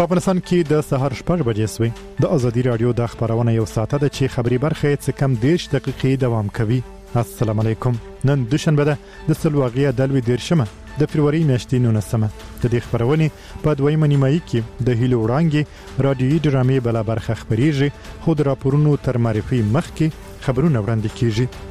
په افغانستان کې د سهار 6 بجې سوي د ازادي رادیو د خبرونه یو ساعت د چی خبري برخه څه کم 10 دقیقې دوام کوي. السلام علیکم. نن دوشنبه ده د سلواغیا دلوي دیرشمه د فروری میاشتې 19مه. د دې خبرونه په دویمه نیمایي کې د هیلو وړاندې رادیوي ډرامې بل برخه خبريږي خو د راپورونو تر معرفي مخکې خبرونه وړاندې کیږي.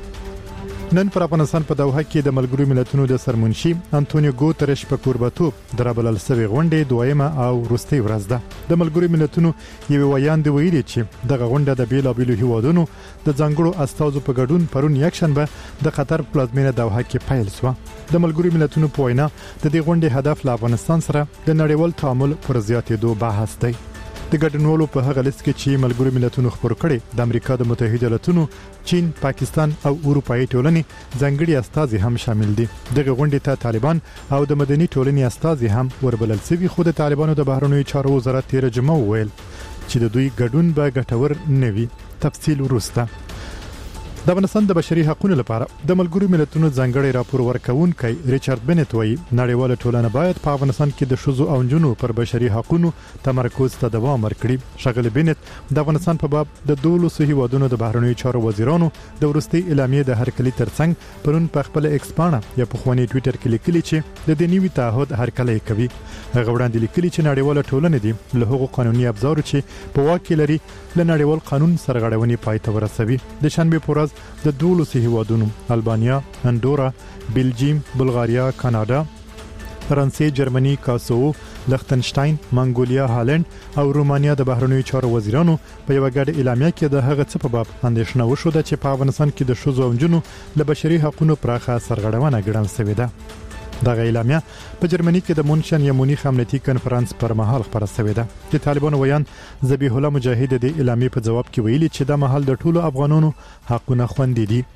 نن پر افغانستان په دوحه کې د ملګرو ملتونو د سرمنشي انټونیو ګوترش په کوربتوب دربلل سوي غونډې دویمه او وروستۍ ورځ ده. د ملګرو ملتونو یو ویاند ویلي چې دغه غونډه د بیلابیلو هیوادونو د ځانګړو استازو په ګډون پرون یکشنبه د قطر پلازمینه دوحه کې پیل شو. د ملګرو ملتونو په وینا د دې غونډې هدف له افغانستان سره د نړیوال تعامل پر زیاتېدو بحث دی. د ګډونوالو په هغه لیست کې چې ملګرو ملتونو خبر کړي د امریکا د متحده ایالاتونو، چین، پاکستان او اروپאי ټولنې ځانګړي استازي هم شامل دي. دغه غونډې ته طالبان او د مدني ټولنې استازي هم وربلل شوي خو د طالبانو د بهرنیو چارو وزارت تیر جمعه ویل چې د دوی ګډون به ګټور نه وي. تفصیل وروسته. د افغانستان د بشري حقوقو لپاره د ملګرو ملتونو ځانګړي راپور ورکونکي ریچارډ بنت وایي نړیواله ټولنه باید په افغانستان کې د شذو او جنو پر بشري حقوقو تمرکز ته دوام ورکړي. شغله بنت د افغانستان په باب د 12 هیوادونو د بهرنیو چارو وزیرانو د ورستي اعلامیې د هرکلي ترڅنګ پرون په خپل ایکس پاڼه یا په خواني ټوئیټر کې لیکلي چې د دې نیوي تعهد هرکلي کوي. هغه وړاندې لیکلي چې نړیواله ټولنه دي له هغو قانوني ابزارو چې په واک کې لري له نړیوال قانون سرغړونې پای ته ورسوي. د شنبه په ورځ د 12 هیوادونو البانیا، اندورا، بلجیم، بلغاریا، کاناډا، فرانسې، جرمني، کاسوو، لختنشتاین، منګولیا، هالند او رومانیا د بهرنیو چارو وزیرانو په یو ګډ اعلامیه کې د هغه څه په باب اندېښنه وشوده چې په افغانستان کې د شذو او جنو له بشري حقوقو پراخه سرغړونه ګڼل شوې ده. دغه اعلامیه په جرمني کې د مونشن یا مونیخ امنیتي کانفرنس پر مهال خبره شوې ده. د طالبانو ویان ذبیح الله مجاهد د اعلامیې په جواب کې ویلي چې د مهال د ټولو افغانانو حقونه خوندي دي.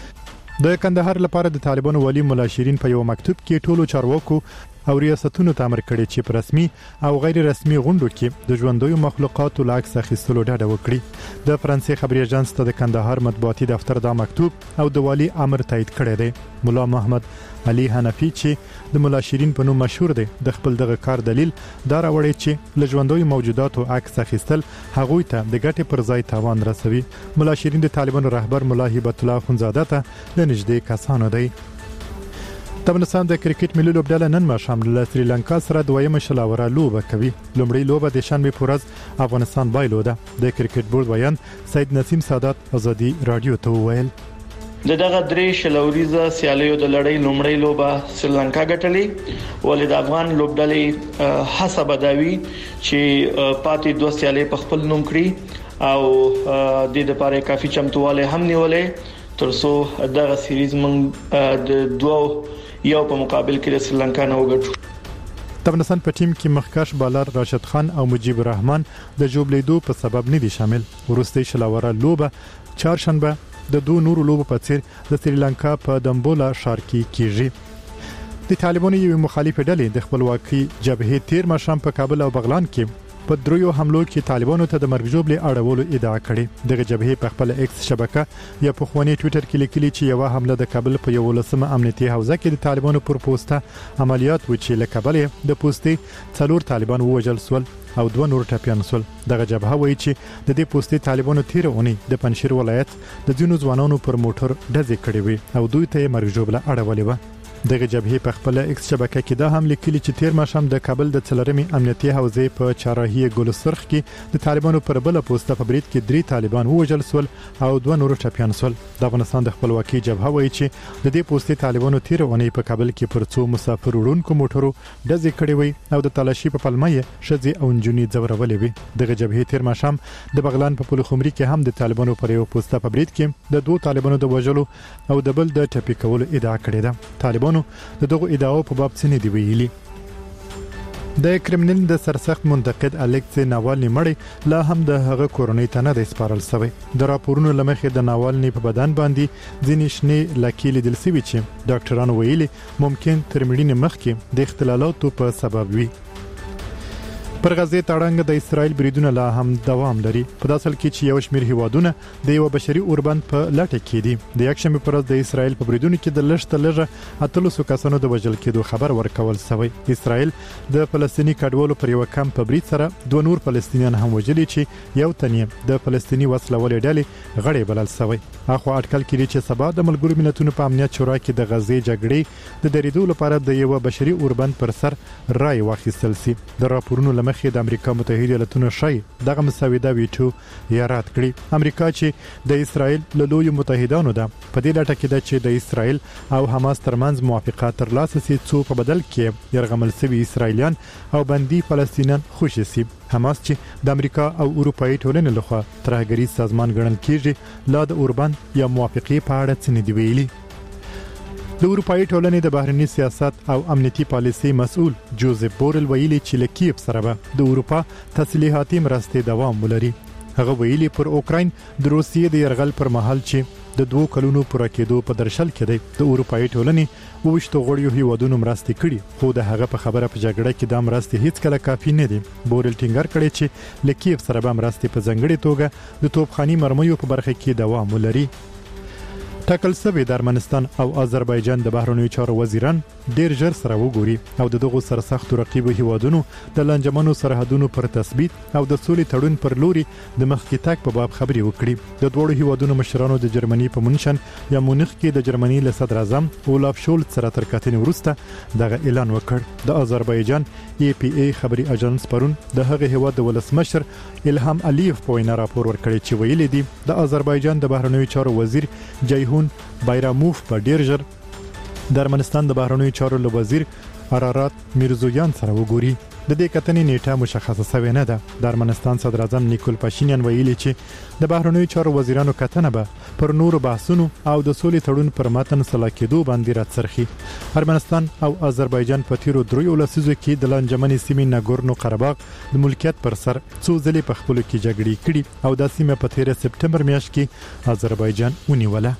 د کندهار لپاره د طالبانو والی مولا شیرین په یو مکتوب کې ټولو چارواکو او ریاستونو ته امر کړی چې په رسمي او غیر رسمي غونډو کې د ژوندوي مخلوقاتو لاکس اخیستلو ډاډه وکړي. د فرانسې خبري اژانس ته د کندهار مطبوعاتي دفتر دا مکتوب او د والی امر تایید کړی دی. مولا محمد علي حنفي چې د مولا شیرین په نوم مشهور دی د خپل دغه کار دلیل دا راوړی چې له ژوندوي موجوداتو عکس اخیستل هغوی ته د ګټې پر ځای تاوان رسوي. مولا شیرین د طالبانو رهبر مولا هیبت الله خونزاده ته د نږدې کسانو دی. د افغانستان د کرکټ ملي لوبډله نن ماښام له سریلانکا سره دویمه شلاوره لوبه کوي. لومړی لوبه د شنبه په ورځ افغانستان بایلوده. د کرکټ بورډ ویان سید نسیم سادات ازادي رادیو ته ویل دغه درې شلوریزه سیالیو د لړۍ لومړی لوبه سریلانکا ګټلې ولې د افغان لوبډلې حساب داوی چې پاتې دوه سیالي په خپل نوم کړی او د دې لپاره کافي چمتواله هم نیولې ترڅو دغه سیریز موږ د دوه یو په مقابل کې د سریلانکا نه وګټو. د افغانستان په ټیم کې مخکښ بالر راشد خان او مجيب الرحمن د جوړلیدو په سبب نه دي شامل. ورستي شلاوره لوبه چهارشنبه د دوه نورو لوبو په څیر د سریلانکا په دمبولا ښار کې کیږي. د طالبانو یو مخالف ډلې د خپلواکي جبهې تیر ماښام په کابل او بغلان کې په دریو حملو کې طالبانو ته د مرګ ژوبلې اړولو ادعا کړې. دغه جبهې په خپل ایکس شبکه یا په خواني ټوئیټر کې لیکلي چې یو حمله د کابل په 11مه امنیتي حوزه کې د طالبانو پر پوسټه عملیات و چې له کابل د پوسټې 4 طالبان ووجل سول او 2 نور ټپيان سول. دغه جبهه وایي چې د دې پوسټې طالبانو تیر اونۍ د پنځشیر ولایت د ځینو ځوانانو پر موټر ډزې کړې وي او دوی ته مرګ ژوبله اړولې و. دغه جبهې په خپل ایکس شبکه کې دا هم لیکلي چې تیر ماښام د کابل د څلورمې امنیتي حوزې په چهارراهی ګلسرخ کې د طالبانو پر بل پوسټه په برید کې 3 طالبان ووجل سول او 2 نور ټپيان سول. د افغانستان د خپلواکي جبهه وایي چې د دې پوسټې طالبانو تیر اونۍ په کابل کې پر څو مسافر وړونکو موټرو ډزې کړې وي او د تلاشي په پلمه یې شذې او انجونی ځورولې وي. دغه جبهې تیر ماښام د بغلان په پلخمري کې هم د طالبانو پر یو پوسټه په برید کې د 2 طالبانو د وژلو او د بل د ټپي کولو ادعا کړې ده. طالبانو د دغه ادعاو په باب څه نه دی ویلي. د کرملین د سرسخت منتقد الکسی ناوالني مړی لا هم د هغه کورنۍ ته نه دی سپارل شوی. د راپورونو لمخې د ناوالني په بدن باندې ځینې شنې لکې لیدل شوي چې ډاکټرانو ویلي ممکن تر مړینې مخکې د اختلالاتو په سبب وي. پر غزه تړنګ د اسرایل بریدونه لا هم دوام لري په داسل کې چې یو شمېر هیوادونه د یو بشري اوربند په لټه کې دي د یکشنبه پر ورځ د اسرایل په بریدونو کې د لږه 300 کسانو د وژل کېدو خبر ورکول شوی اسرایل د فلسطینی کډوالو پر یو کمپ په برید سره دوه نور فلسطینیان هم وژلي چې یو تن د فلسطینی وسلوالې ډلې غړي بلل شوی اخو اټکل کړي چې سبا د ملګرو ملتونو په امنیت شورا کې د غزه جګړې د دریدو لپاره د یو بشري اوربند پر سر رائے واخیستل شي د راپورونو لمخې د امریکا متحده ایالاتونو شای دغه مساوده ویټو یارات کړی امریکا چې د اسرایل له لوی متحدانو ده په دې لټه کې ده چې د اسرایل او حماس ترمنځ موافقه ترلاسه شي څو په بدل کې يرغمل شوی اسرایلیان او بندي فلسطینیان خوشي شي حماس چې د امریکا او اروپאי ټولنې لخوا ترهګری سازمان ګڼل کیږي لا د اوربند یا موافقه په اړه څه نه دی ویلي د اروپאי ټولنې د بهرنی سیاست او امنیتي پالیسي مسؤل جوزف بورل ویلي چې لکیف سره به د اروپا تسلیحاتي مرستې دوام ولري هغه ویلي پر اوکراین د روسیې د يرغل پر مهال چې د 2 کلونو پوره کېدو په درشل کې دی د اروپאי ټولنې وښتو غړیو هیوادونو مرستې کړي خو د هغه په خبره په جګړه کې د مرستې هیڅ کله کافي نه دي بورل ټینګار کړی چې لکیف سره به مرستې په ځنګړې توګه د توپخاني مرمیو په برخه کې دوام ولري ټاکل شوی د ارمنستان او آذربایجان د بهرنیو چارو وزیران ډیر ژر سره وګوري او د دغه سرسختو رقیبو هیوادونو د لنجمنو سرحدونو پر تثبیت او د سولې تړون پر لوري د مخکې تک په باب خبري وکړي د دوه هیوادونو مشرانو د جرمني په مونشن یا مونخ کې د جرمني له صدر اعظم اولاف شولټ سره تر کتنې وروسته دغه اعلان وکړ د آذربایجان APA خبري اژانس پرون د هغه هیواد د ولسمشر الهام الیف په وینا راپور ورکړی چې ویلي دي د آذربایجان د بهرنیو چارو وزیر جیهون بایراموف په ډیر ژر د ارمنستان د بهرنیو چارو وزیر ارارات میرزویان سره وګوري د دې کتنې نیټه مشخصه شوې نه ده د ارمنستان صدر اعظم نیکول پاشینیان ویلي چې د بهرنیو چارو وزیرانو کتنه به پر نورو بحثونو او د سولې تړون پر متن سلا کېدو باندې راڅرخي ارمنستان او آذربایجان په تیرو 3 لسیزو کې د لنجمنې سیمې ناګورنو قرهباغ د ملکیت پر سر څو ځلې په خپل کې جګړې کړې او د سیمه په 13 سپټمبر میاشت کې آذربایجان ونیوله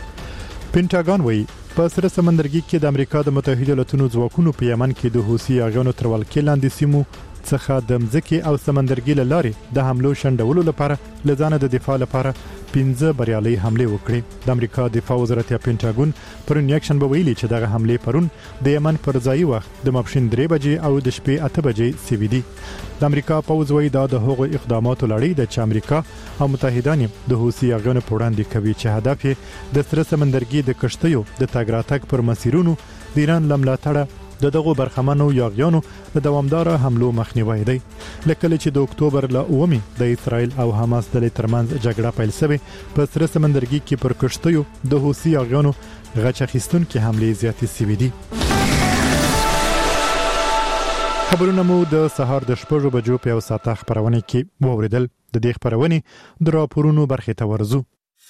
پینټاګون وایي په سره سمندرګي کې د امریکا د متحده ایالاتونو ځواکونو په یمن کې د حوثي اغیانو تر ولکې لاندې سیمو څخه د مځکه او سمندرګي لارې د حملو شندولو لپاره لزانه د دفاع لپاره 15 بریالي حمله وکړي د امریکا دفاع وزارت یا پینټاګون پرون یکشنبه ویلي چې دغه حمله پرون د یمن پر ځای وخت د ماپښین 3 بجې او د شپې 8 بجې سوي دي د امریکا پوز وایي دا د هغو اقداماتو لړۍ ده چې امریکا او متحدان د حوثي اغیانو په وړاندې کوي چې هدف یې د سره سمندرګي د کشتیو د تګ راتګ پر مسیرونو د ایران لملاتړه د دغه برخمنو یاغیانو د دوامدار حملو مخنیوي دی لکه چې د اکتوبر ل 9 د اسرایل او حماس د ترمنځ جګړه پیل شوه په سره سمندرګي کې پر کشتیو د حوثي یاغیانو غچخستون کې حمله زیاتې شوې دي خبرونه مو د سهار د 6 بجو په ساعت خبرونه کې ووریدل د دې خبرونه د راپورونو برخه ته ورزو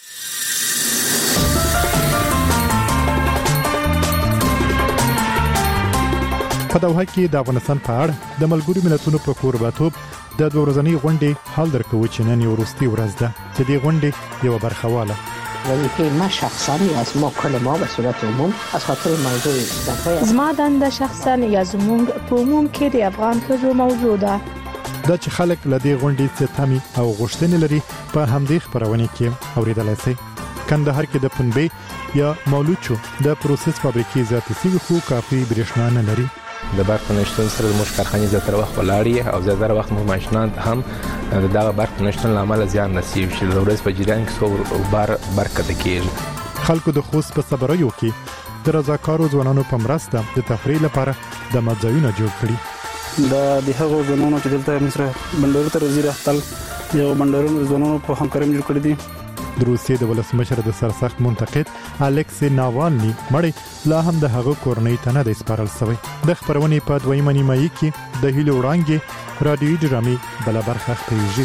په دوحه کې د افغانستان په اړه د ملګرو ملتونو په کورباتوب د دوه ورځنۍ غونډې حال درکوي چې نن یو وروستي ورځ ده د دې غونډې یو برخواله ولی ما شخصا از ما کل ما به صورت عموم از خاطر موضوع دفعه زما دنده شخصا یا زمونږ په عموم کې د افغان ښځو موضوع ده دا چې خلک له دې غونډې څخه تمي او غوښتنې لري په همدې خبرونه کې اوریدلای شي کندهار کې د پنبې یا مولوچو د پروسس فابریکې زیاتې سوي خو کافي برېښنا نه لري د برق نشټون سره د مش کارخانې زیاتره وخت ولاړی او زیاتره وخت مو ماشینان هم دغه برق نشټون لامل زیان نصیب شي د ورځ په جریان کې څو بار برکت کېږي خلکو د خوست په صبرایو کې د رضاکارو ځوانانو په مرسته د تفریح لپاره د مځایونه جوړ کړي د هغو ځوانانو چې دلته مصر بندر ته وزیر اختل یو بندرونو ځوانانو په همکارۍ جوړ کړی دي د روسیې د ولسمشر د سرسخت منتقد الکسی ناوالني مړی لا هم د هغه کورنۍ ته نه د سپارل شوی د خبرونې په دویمه نیمایي کې د هیلو وړاندې رادیوي ډرامې بل برخه خپریږي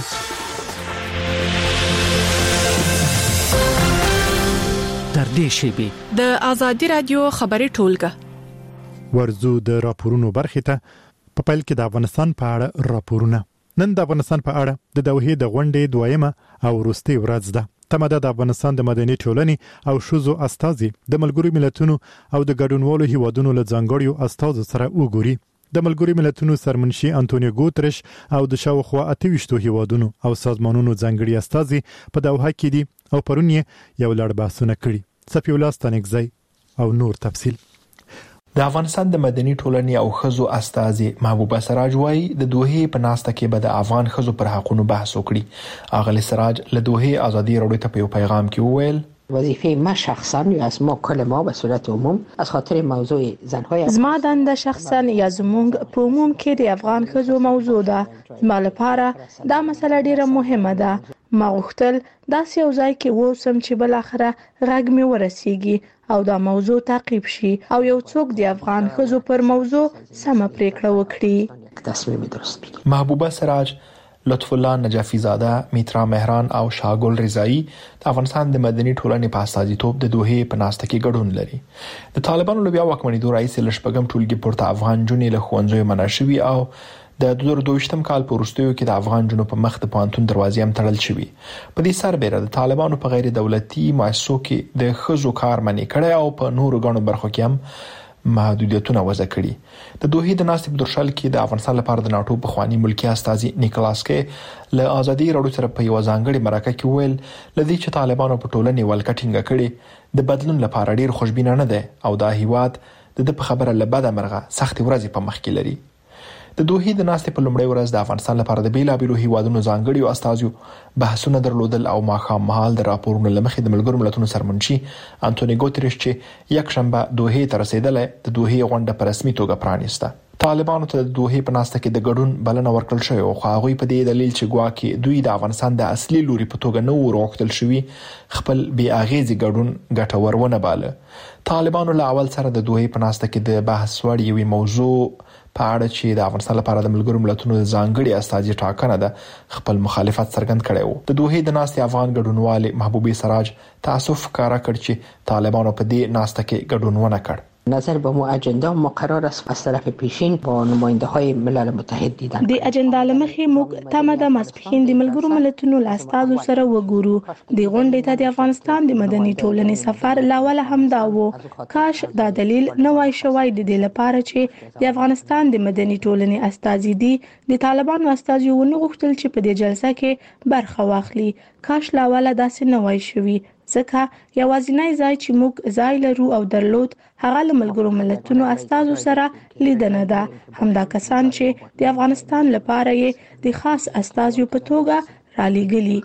تر دې شیبې د ازادي رادیو خبري ټولګه ورزو د راپورونو برخه ته په پیل کې د افغانستان په اړه راپورونه نن د افغانستان په اړه د دوحې د غونډې دویمه او وروستي ورځ ده تماده د افغانستان د مدني ټولنې او شوزو استازي د ملګرو ملتونو او د ګډونوالو هیوادونو له ځانګړیو استازو سره وګوري د ملګرو ملتونو سرمنشي انټونیو ګوترش او د شاوخوا 28 هیوادونو او سازمانونو ځانګړي استازي په دوحه کې دي او پرون یو لړ بحثونه کړي. صفی الله ستانکزی او نور تفصیل. د افغانستان د مدني ټولنې او خزو استازي محبوبه سراج وايي د دوحې په ناسته کې به د افغان خزو پر حقونو بحث وکړي. اغلی سراج له دوحې ازادي راډیو ته په پیغام کې وویل وظیفه ما شخصا یا از ما کل ما به صورت عموم از خاطر موضوع زنهای زما دنده شخصا یا زمونږ په عموم کې د افغان خزو موضوع ده. زما لپاره دا مسله ډیره مهمه ده. ما غوښتل داسې یو ځای کې ووسم چې بل اخره غږ مې ورسیږي او دا موضوع تعقیب شي او یو څوک د افغان خزو پر موضوع سم پریکړه وکړي. تصمیم درست بگیرد. محبوبه سراج، لطف الله نجفی زاده، میترا مهران او شاګل رضایی د افغانستان د مدني ټولنې په استازیتوب د دوحې په ناسته کې ګډون لري. د طالبانو لوبیا واکمنېدو رئیس لشپږم ټولګي پورته افغان جنې له ښوونځیو منع شوي او د 2022م کال په وروستیو کې د افغان جنو په مخ د پوهنتون دروازې هم تړل شوي. په دې سربېره د طالبانو په غیر دولتي مؤسسو کې د خزو کار منع کړي او په نورو غنو برخو کې هم محدودیتونه وضع کړي. د دوحې د ناستې په درشل کې د افغانستان لپاره د ناتو بخوانی ملکی استازي نیکلاس کې له ازادي راډیو سره په یو ځانګړي مرکه کې ویل لدی چې طالبانو په ټولنې ولکټینګ کړي د بدلون لپاره ډیر خوشبینه نه ده او دا هیواد د په خبره لبده مرغه سخت ورځې په مخ کې لري. د دوحې د ناستې په لومړۍ ورځ د افغانستان لپاره د بیلابیلو هیوادونو ځانګړي استازو بحثونه درلودل او ماښام مهال د راپورونو لمخې د ملګرو ملتونو سرمنشي انټونیو ګوتریش چې یک شنبه دوحې ته رسیدله د دوحې غونډه په رسمي توګه پرانیسته. طالبانو ته د دوحې په ناسته کې د ګډون بلنه ورکړل شوې او هغوی په دې دلیل چې ګواکې دوی د افغانستان د اصلي لوري په توګه نه وروختل شوي خپل بې اغیزې ګډون ګټور ونه باله. طالبانو له اول سره د دوحې په ناسته کې د بحث وړ یوې موضوع په اړه چې د افغانستان لپاره د ملګرو ملتونو ځانګړي استازي ټاکنه ده خپل مخالفت څرګند کړی و. د دوحې د ناستې افغان ګډونوال محبوبه سراج تاسف ښکاره کړ چې طالبانو په دې ناسته کې ګډون ونه کړ. نظر به مو اجندا مقرر است از طرف پیشین با نماینده های ملل متحد دیدن. د اجندا لمخې موږ تمه د ماسپخین د ملګرو ملتونو له استازو سره وګورو. د غونډې ته د افغانستان د مدني ټولنې سفر لاول هم دا و. کاش دا دلیل نه وای شوی د دې لپاره چې د افغانستان د مدني ټولنې استازي دي د طالبانو استازي ونه غوښتل چې په دې جلسه کې برخه واخلي. کاش لاول داسې نه وای شوی ځکه یوازینی ځای چې موږ ځای لرو او درلود هغه له ملګرو ملتونو استازو سره لیدنه ده. همدا کسان چې د افغانستان لپاره یې د خاص استازیو په توګه رالیږلي.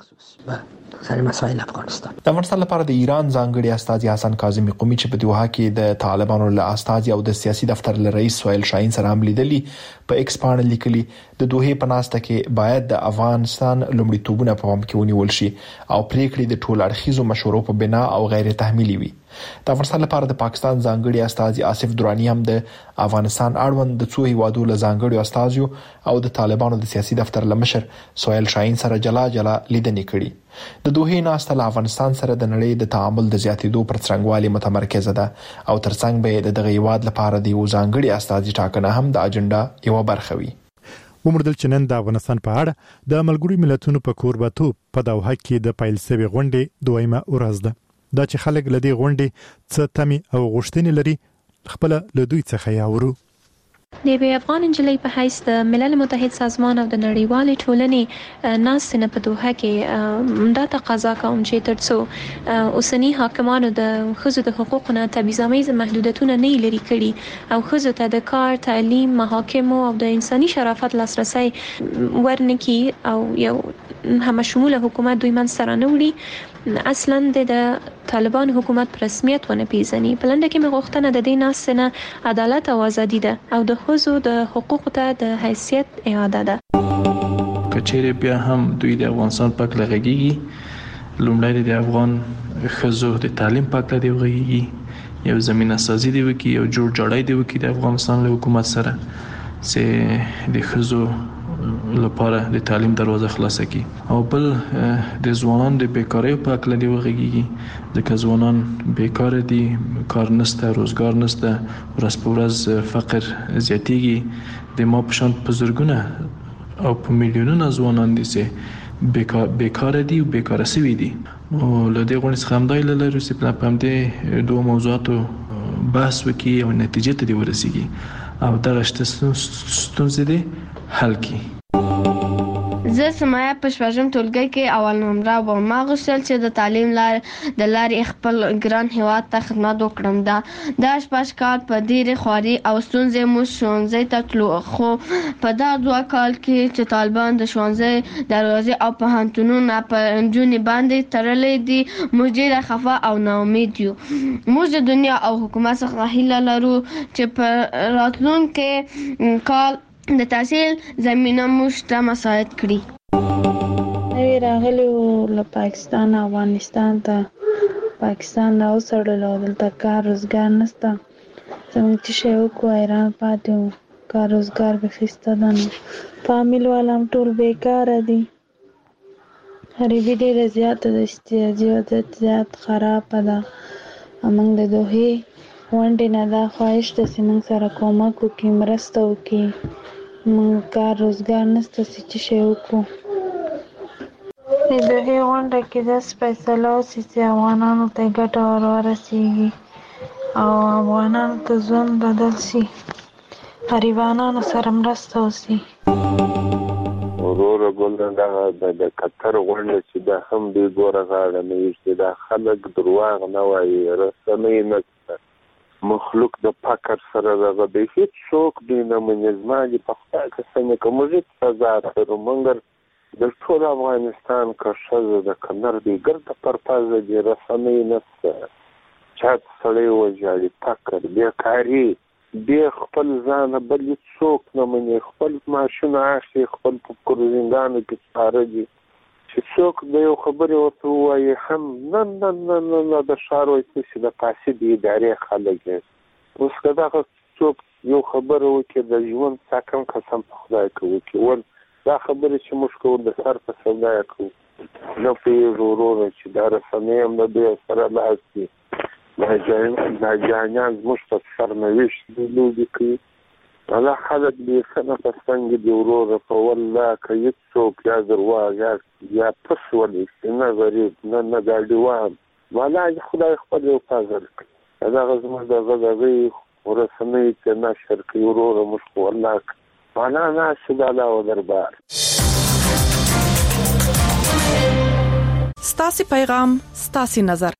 سره مسائل افغانستان د افغانستان لپاره د ایران ځانګړي استازي حسن کاظمی قومي چې په دوحه کې د طالبانو له استازي او د سیاسي دفتر له رئیس سهیل شاهین سره هم لیدلي په ایکس باندې لیکلي د دوحې په ناسته کې باید د افغانستان لومړیتوبونه په پام کې ونیول شي او پریکړې د ټول اړخیزو مشورو په بنا او غیر تحمیلي وي. د افغانستان لپاره د پاکستان ځانګړي استازي آصف درانی هم د افغانستان اړوند د څو هیوادو له ځانګړي استازیو او د طالبانو د سیاسي دفتر له مشر سهیل شاهین سره جلا لیدنې کړي. د دوحې ناسته له افغانستان سره د نړۍ د تعامل د زیاتېدو پر څرنګوالي متمرکزه ده او ترڅنګ به د دغه هیواد لپاره د یو ځانګړي استازي ټاکنه هم د اجنډا یو برخه وي. ومردل چې نن د افغانستان په اړه د ملګرو ملتونو په کوربتوب په دوحه کې د پیل شوی غونډې دویمه ورځ ده. دا چې خلک لدی غونډې څه تمي او غوښتنې لري خپل له دوی څخه یاورو. د یوې افغان نجلۍ په حیث د ملل متحد سازمان او د نړیوالې ټولنې ناستې نه په دوحه کې دا تقاضا کوم چې ترڅو اوسنی حاکمانو د ښځو د حقوقو نه تبعیضامیز محدودیتونه نه لري کړي او ښځو ته د کار، تعلیم، محاکمو او د انساني شرافت لاسرسی ورنکړي او یو همشموله حکومت دوی منځ ته رانوړي اصلا د طالبان حکومت په رسمیت ونه پیژني. په لنډه کې مې غوښتنه د دې ناستې نه عدالت او ازادي ده او د ښځو د حقوقو ته د حیثیت اعاده ده. کچېرې بیا هم دوی د افغانستان په اړه غږیږي، لومړی د افغان ښځو د تعلیم په اړه دی غږیږي، یو زمینه سازي دی وکړي، یو جوړ جاړی دی وکړي د افغانستان له حکومت سره چې د ښځو لپاره د تعلیم دروازه خلاصه کی او بل د ځوانانو د بیکاری په اړه دی وغږیږي ځکه ځوانان بیکار دي، کار نشته، روزګار نشته، ورځ په ورځ فقر زیاتیږي. د ما په شان په زرګونه او په میلیونونو ځوانان دي چې بیکار دي او بیکاره شوي دي. نو له دې غونډې څخه هم دا هیله لرو چې په همدې دوه موضوعاتو بحث وکړي او نتیجې ته ورسیږي او دغه ستونزې دې حل کړي. زه سمایا په شپږم ټولګي کې اول نمره وم. ما غوښتل چې د تعلیم د لارې خپل ګران هېواد ته خدمت وکړم. دا شپږ کال په ډېرې خوارۍ او ستونزې موږ ښوونځي ته تلو، خو په دغه 2 کال کې چې طالبان د ښوونځي دروازې او پوهنتونونه په نجونې باندې تړلې دي، موږ ډېره خفه او ناامید یو. موږ د دنیا او حکومت څخه هیله لرو چې په راتلونکي کال د تحصیل زمینه موږ ته مساعد کړي. نوی راغلی و له پاکستان افغانستان ته، پاکستان راوڅړلو او دلته کار روزګار نشته. زموږ چې شی وکړو حیران پاتې وو، کار روزګار بیخي شته ده نه. فامیل والا هم ټول بیکاره دي، غریبي ډېره زیاته ده، احتیاجي وضعیت زیات خرابه ده. موږ د دوحې غونډې نه دا خواهش ده چې موږ سره کومک وکړي، مرسته وکړي. موږ کار روزګار نشته چې شی وکړو. د دوحې غونډه کې داسې فیصله وشي چې افغانانو ته ګټه ورسیږي او افغانانو ته ژوند بدل شي، غریبانو سره مرسته وشي. وروره ګل دغه د قطر غونډه چې دا هم دوی ګوره غاړه نه ایږدي، دا خلک درواغ نه وایي، رسنۍ نشته، مخلوق د فقر سره دغه دی، هیڅ څوک دوی نه مني. زما دې په خدای قسم که موږ هېڅ سزا لرو، مګر د ټول افغانستان که ښځه د که نر دی ګرده پرپزه دي، رسنۍ نشته، چا سړی وژاړي، فقر، بېکاري، بې خپل ځانه بل هېڅ نه مني، خپل معاشونه اخلي، خپل په کروزینګانو کې سپاره دي چې څوک د یو خبرې ورته ووایي هم نه نه نه نه نه د ښار وایي چې د فاسد ادارې خلک یې. اوس که دغه څوک یو خبره وکړي د ژوند ساکم قسم په خدای که وکړي، ول دا خبرې چې موږ کوو د سر په سودا یې کوو، نه پوهېږو وروره چې دا رسنۍ هم د دوی سره لاس دي، دا جانیان زموږ په سرنوشت دوی لوبې کوي. دا خلک بیخي نه په څنګ دي وروره، په والله که هېڅ څوک یا درواغ یا پس ولېسي، نه غریب نه ګاډیوان، والا خدای خپل یو فضل کوي. دغه زموږ دغه رسنۍ چې نشر کوي وروره، موږ خو والله والا ناشد الله و دربار. ستاسې پیغام ستاسې نظر.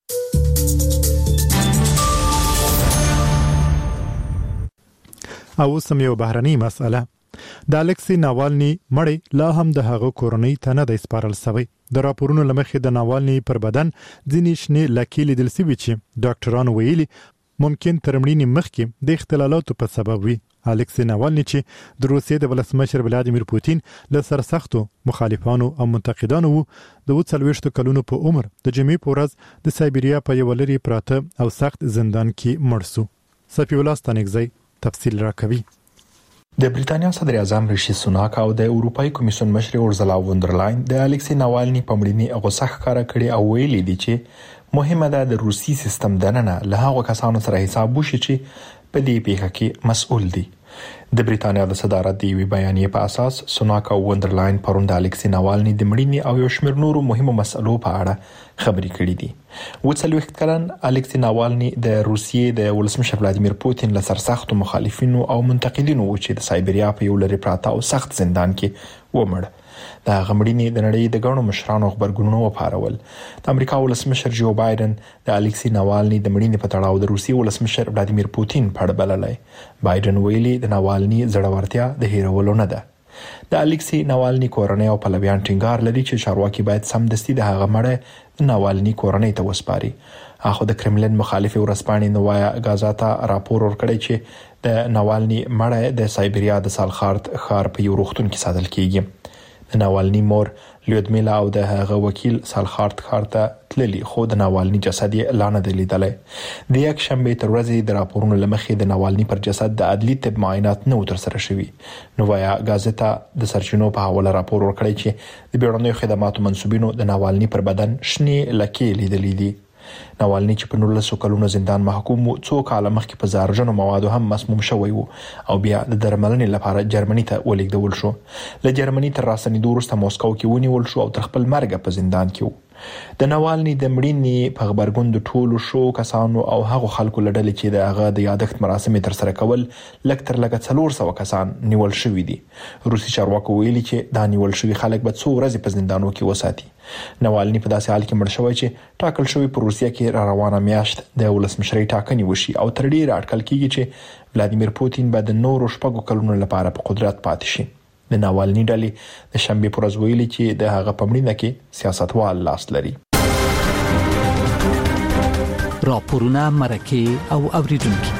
او سم یو بهرنۍ مسأله د الکسی ناوالني مړی لا هم د هغه کورنۍ ته نه د سپارل سوی. د راپورونو لمخې د ناوالني پر بدن ځینې شنې لکې لیدل سوي چې ډاکټرانو ویلي ممکن تر مړینې مخکې د اختلالاتو په سبب وي. الکسی ناوالني چې د روسیې د ولسمشر ولادیمیر پوتین له سرسختو مخالفانو او منتقدانو وو، د 40 کلونو په عمر د جمعې په ورځ د سایبریا په یو لري پراته او سخت زندان کې مړ شو. صفی الله ستانکزی تفصیل راکوي. د بریټانیا صدر اعظم ریشي سوناک او د اروپאי کمیسیون مشر اورزلا وندرلاین د الکسی ناوالني په مړینې غوسه ښکاره کړې او ویلي دي چې مهمه ده د روسي سیستم دننه له هغو کسانو سره حساب وشي چې په دې پیښه کې مسؤل دي. د بریټانیا د صدارت د یوې بیانیې په اساس سوناک او وندرلاین پرون د الکسی ناوالني د مړینې او یو شمېر نورو مهمو مسلو په اړه خبرې کړې دي. 40 کلن الکسی ناوالني د روسیې د ولسمشر ولادیمیر پوتین له سرسختو مخالفینو او منتقدینو چې د سایبریا په یو لري پراته او سخت زندان کې ومړ. د غمړینې د نړۍ د غونو مشرانو خبرګونونه وپارول. د امریکا ولسمشر جو بایدن د الکسی ناوالني د مړینې په تړاو د روسي ولسمشر ولادیمیر پوتین په اړه بللای. بایدن ویلي د ناوالني زړورتیا د هیرولو نه ده. د الکسی ناوالني کورنۍ او پلویان ټینګار لري چې چارواکي باید سمدستي د هغه مړی ناوالني کورنۍ ته وسپاري. اخو د کرملین مخالف ورسپانې نوایا غازاتا راپور ورکړی چې د ناوالني مړی د سایبریا د سالخارت ښار په یو روغتون کې ساتل کیږي. د ناوالني مور لیودمیلا او د هغه وکیل سالخارت ښار ته تللی، خو د ناوالني جسد یې لا نه دی لیدلی. د یک شنبې تر ورځې د راپورونو لمخې د ناوالني پر جسد د عدلي طب معاینات نه ترسره شوي. نوایا غازاتا د سرچینو په حواله راپور ورکړی چې د بیړنیو خدماتو منسوبینو د ناوالني پر بدن شنې لکې لیدلې دي. ناوالني چې په 19 کلونو زندان محکوم و، څو کاله مخکې په زهرجنو موادو هم مسموم شوی و او بیا د درملنې لپاره جرمني ته ولېږدول شو. له جرمني تر راستنېدو وروسته موسکو کې ونیول شو او تر خپل مرګ په زندان کې و. د نوالني د مړینې په خبرګون د ټولو شو کسانو او هغو خلکو لړل چې د هغه د یادښت مراسم تر سره کول لکتر لکه 400 کسان نیول شوی دي. روسي چارواکو ویلي چې دا نیول شوی خلک به 2 ورځې په زندانو کې وساتي. نوالني په داسې حال کې مړ شوی چې ټاکل شوی په روسیه کې را روانه میاشت د ولسمشرۍ ټاکنې وشي او تر ډیره اټکل کیږي چې ولادیمیر پوتین به د نورو 6 کلونو لپاره په قدرت پاتې شي. د نوالني ډلې د شنبه پر ورځ ویلي چې د هغه په مړینه کې سیاستوال لاس لري. راپورونه مرکه او اوریدونکو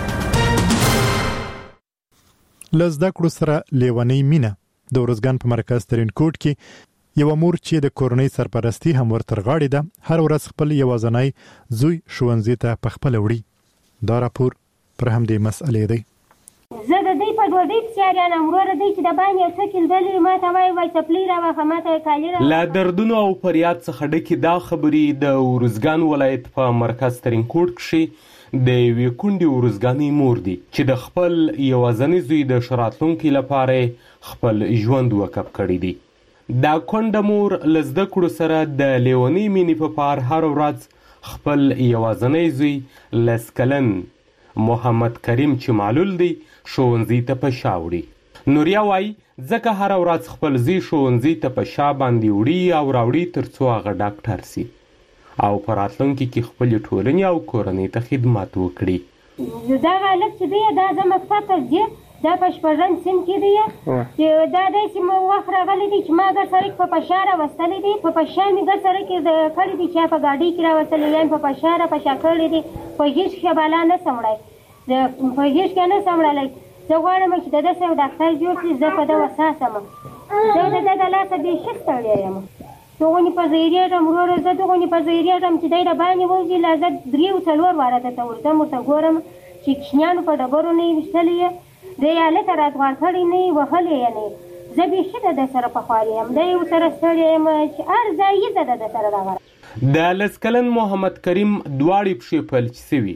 لزده کړو سره لیونی مینه د ورزګان په مرکز ترین کوټ کې یو مور چې د کورنۍ سرپرستی هم ورتر غاړي ده هر ورځ خپل یوازنۍ زوی ښوونځي ته په خپل وړي. دا راپور پر هم دې مسئلې دی. زه د دې په ډوډۍ پسیاریان امرور دی چې د باندې یو څه کېدلې ما ته وای چپلی راوخه ما ته کالي لا دردونو او فریاد څخه ډکې دا خبرې د ورزګان ولایت په مرکز ترین کوټ کې د یوې کونډې ورزګانۍ مور دي چې د خپل یوازني زوی د راتلونکي لپاره خپل ژوند وقف کړی دی. دا کونډه مور له زده کړو سره د لیونۍ مینې په پار هر ورځ خپل یوازنی زوی 10 کلن محمد کریم چې معلول دی ښوونځي ته په شا وړي. نوریا وایي ځکه هر ورځ خپل زوی ښوونځي ته په شا باندې وړي او راوړي تر څو هغه ډاکټر سي او په راتلونکي کې خپلې ټولنې او کورنۍ ته خدمت وکړي. دغه هلک چې دی دا زه مکتب ته ځي دا په شپږم صنف کې دی چې دا داسې مو وخت راغلی دی چې ما ګډ سړک په شا راوستلی دی په شا مې ګډ سړک کړی دی چې په ګاډۍ کې راوستلی یم په شا کړی دی په هېڅ ښه بالا نه سم وړی په هېڅ کې نه سم وړلی. زه غواړم چې د داسې یو ډاکټر جوړ کړي زه په ده وساتم. زه د ده د لاسه بېخي ستړی یم. دغونې په زهریږم وروره زه دغونې په زهریږم چې دی راباندې وځي لا زه 3-4 واره درته ورځم ورته ګورم چې کوچنیانو په ډبرو نه یې ویشتلی یې دی هلته راتغار کړی نه یې وهلی یې نه یې. زه بېخي د ده سره په خواري یم دی ورسره ستړی یم چې هر ځای یې زه د ده سره راغلم. د 10 کلن محمد کریم دواړې پښې فلج سوي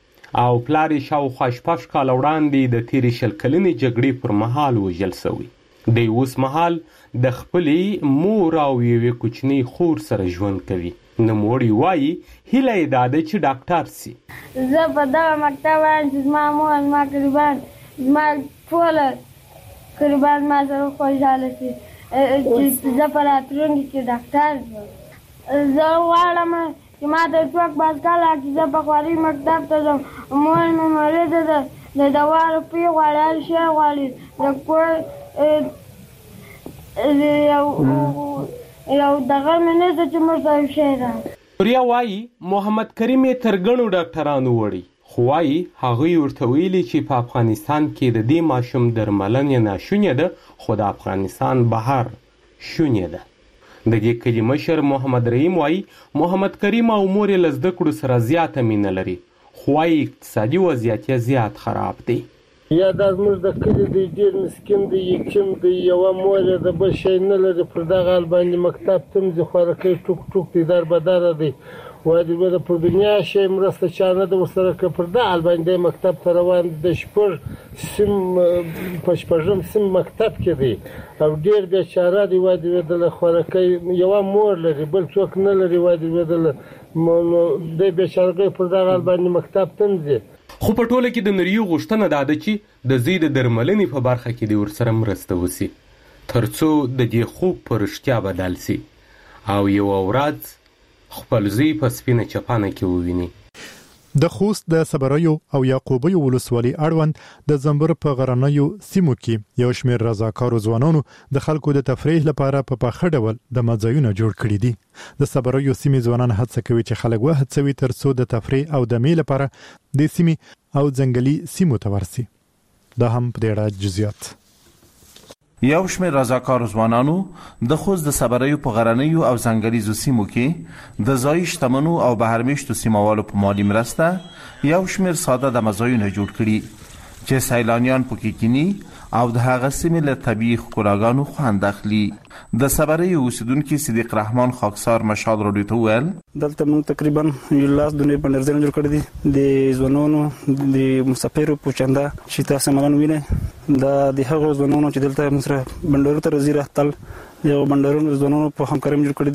او پلار یې شاوخوا 6 کاله وړاندې د تېرې 20 کلنې جګړې پر مهال وژل سوی. دی اوس مهال د خپلې مور او یوې کوچنۍ خور سره ژوند کوي. نوموړی وایي هیله یې دا ده چې ډاکټر سي. زه په دغه مکتب وایم چې زما مور زما قریبان زما ټوله قریبان ما سره خوشحاله سي چې زه په راتلونکي کې ډاکټر شم. زه غواړم چې ما ته څوک باسکل راکړي زه په خوارۍ مکتب ته ځم. مور مې مریضه ده د دوا روپۍ غواړي هر شی غواړي د کور یو دغه مې نه ده چې موږ ته یو شی راکړي. ریا وایي محمد کریم یې تر ګڼو ډاکټرانو وړي خو وایي هغوی ورته ویلي چې په افغانستان کې د دې ماشوم درملنه ناشونې ده خو د افغانستان بهر شونې ده. د دې کلي مشر محمد رحیم وایي محمد کریم او مور یې له زده کړو سره زیاته مینه لري خو وایي اقتصادي وضعیت یې زیات خراب دی. یا دا زموږ د کلي دی ډېر مسکین دی یتیم دی یوه مور یې د بل شی نه لري پر دغه حال باندې مکتب ته ځي خوارکۍ ټوک ټوک دی دربدره دی وایي د پر دنیا شی مرسته چا نه ده ورسره که پر دغه حال باندې دی مکتب ته روان دی د په 6 سیم مکتب کې دی او ډېر بېچاره دی وایي د ویدله خوارکۍ یوه مور لري بل څوک نه لري وایي د ویدله دی بېچارګۍ پر دغه حال باندې مکتب ته ځي. خو په ټوله کې د نریو غوښتنه دا ده چې د زوی د درملنې په برخه کې د ورسره مرسته وسي تر څو د دې خوب په رښتیا بدل سي او یوه ورځ خپل زوی په سپینه چپانه کې وویني. د خوست د صبریو او یعقوبیو ولسوالۍ اړوند د زنبور په غرنیو سیمو کې یو شمېر رضاکارو ځوانانو د خلکو د تفریح لپاره په پاخه ډول د مځایونه جوړ کړي دي. د صبریو سیمې ځوانان هڅه کوي چې خلک وهڅوي تر څو د تفریح او د میلې لپاره د سیمې او ځنګلي سیمو ته ورسي. دا هم په دې اړه جزئیات. یو شمېر رضاکارو ځوانانو د خوست د صبریو په غرنیو او ځنګلیزو سیمو کې د ځایي شتمنو او بهرمېشتو سیمهوالو په مالي مرسته یو شمېر ساده دمځایونه جوړ کړي چې سیلانیان پکې کینی او د هغه سیمې له طبیعي ښکلاګانو خوند اخلي. د صبریو اوسیدونکي صدیق رحمان خاکسار مشال راډیو ته وویل دلته موږ تقریبا یو لاس دونې بندرځایونه جوړ کړي دي د ځوانانو د مسافرو په چنده چې تاسو ملان وینئ دا د هغو ځوانانو چې دلته موږ سره بندرونو ته راځي راتل د بندرونو ځوانانو په همکارۍ جوړ کړي دي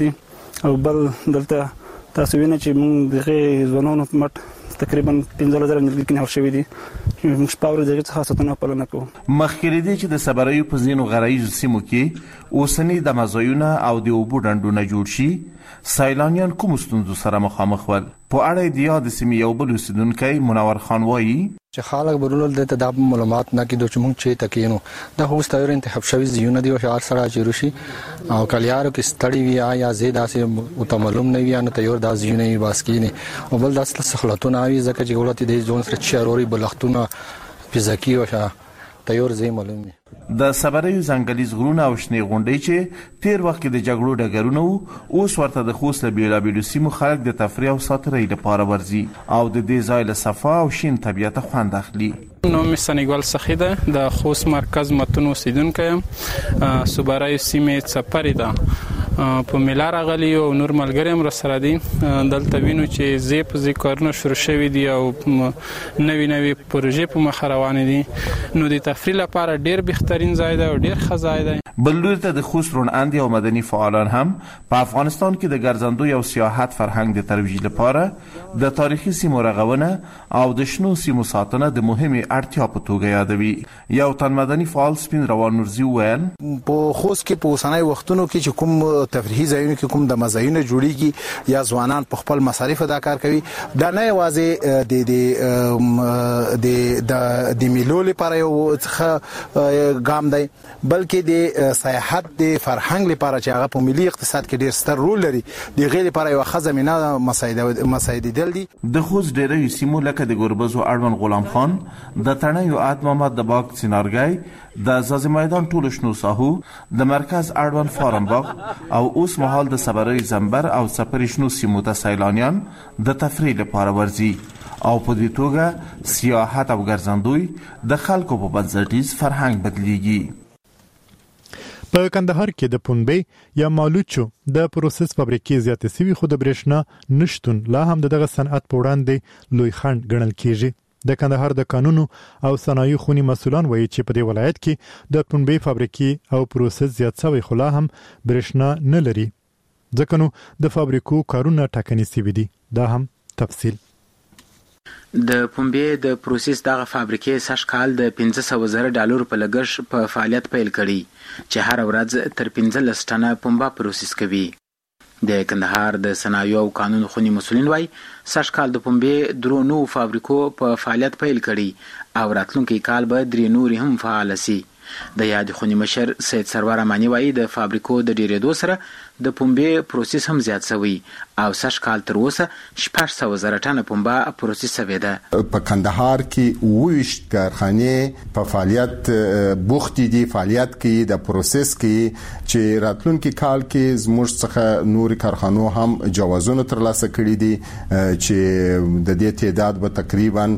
او بل دلته تاسو وینئ چې موږ دغه ځوانانو مټ تقریبا 15000 نیلګي کې حل شوی دي موږ په اړه دغه څه ساتنه پالنه کوو. مخکې دې چې د صبرایو په ځینو غرایزو سیمو کې اوسنی د مزایونه او د اوبو ډنډونه جوړ شي سیلانیان کوم ستونزو سره مخامخ ول. په اړه د یاد سیمې یو بل اوسیدونکی منور خان وایي چې خلک برول د تداب معلومات نه کیدو چې موږ چې تکینو د هوست تیر انتخاب شوی زیونه دی او شهر سره چیروشي او کلیارو کې ستړي وی یا زیاده سه او معلوم نه وی ان تیور د زیونه واسکینه او بل د اصل سخلتونه وی ځکه چې ولته د ځون سره چاروري بلختونه فزیکی او شه تیور زی معلوم دی. د صبرایو ځنګلیز غرونه او شنې غونډۍ چې تیر وخت کې د جګړو ډګرونه وو اوس ورته د خوست له بیلابیلو سیمو خلک د تفریح او ساتیرۍ لپاره ورځي او د دې ځای له صفا او شین طبیعت خوند اخلي. نوم سنیګل سخی ده د خوست مرکز متون اوسیدونکی یم. صبرایو سیمې څپرې ده په میلا راغلی او نور ملګری هم راسره دي. دلته وینو چې زی په زی کارونه شروع شوي دي او نوې نوې پروژې په مخ روانې دي نو د تفریح لپاره ډیر بهترین ځای دی او ډیر ښه ځای دی. بل لوري ته د خوست روڼاندې او مدني فعالان هم په افغانستان کې د ګرځندوی او سیاحت فرهنګ د ترویج لپاره د تاریخي سیمو رغونه او د شنو سیمو ساتنه د مهمې اړتیا په توګه یادوي. یو تن مدني فعال سپین روان نورزي وویل په خوست کې په اوسنۍ وختونو کې چې کوم تفریحي ځایونه کې کوم د مزایونه جوړیږي یا ځوانان په خپل مصارف ادا کوي دا نه یوازې د میلو لپاره یو څه ګام دی بلکې د سیاحت د فرهنګ لپاره چې هغه په ملي اقتصاد کې ډیر ستر رول لري د غیر لپاره یو خزمینه مساعده دل دي. د خوست ډیرې سیمو لکه د ګوربزو اړوند غلام خان د تڼیو عاد محمد د باغ سینارګای د زازی میدان ټولو شنو ساحو د مرکز اړوند فارم باغ او اوس مهال د صبرایو زمبر او سپری شنو سیمو ته سیلانیان د تفریح لپاره ورځي او په دې توګه سیاحت او ګرځندوی د خلکو په بنسټیز فرهنګ بدلیږي. په کندهار کې د پنبې یا مالوچو د پروسس فابریکې زیاتې سوي خو د برېښنا نشتون لا هم دغه صنعت په وړاندې لوی خنډ ګڼل کیږي. د کندهار د قانونو او صنایعو خونی مسؤلان وایي چې په دې ولایت کې د پنبې فابریکې او پروسس زیات شوی خو لا هم برېښنا نه لري ځکه نو د فابریکو کارونه ټاکنې سوي دي. دا هم تفصیل د پنبې د پروسس دغه فابریکې سږ کال د $500,000 په لګښت په فعالیت پیل کړي چې هر ورځ تر 15 ټنه پنبه پروسس کوي. د کندهار د صنایعو او قانون خونی مسؤلین وایي سږ کال د پنبې درو نوو فابریکو په فعالیت پیل کړي او راتلونکي کال به 3 نورې هم فعال شي. د یاد خونی مشر سید سرور امانی وایي د فابریکو د ډیرېدو سره د پنبې پروسس هم زیات شوی او سږ کال تر اوسه 600,000 ټنه پنبه پروسس شوې ده. په کندهار کې 28 کارخانې په فعالیت بوختي دي فعالیت کوي د پروسس کې چې راتلونکي کال کې زموږ څخه نور کارخانو هم جوازونه ترلاسه کړي دي چې د دې تعداد به تقریبا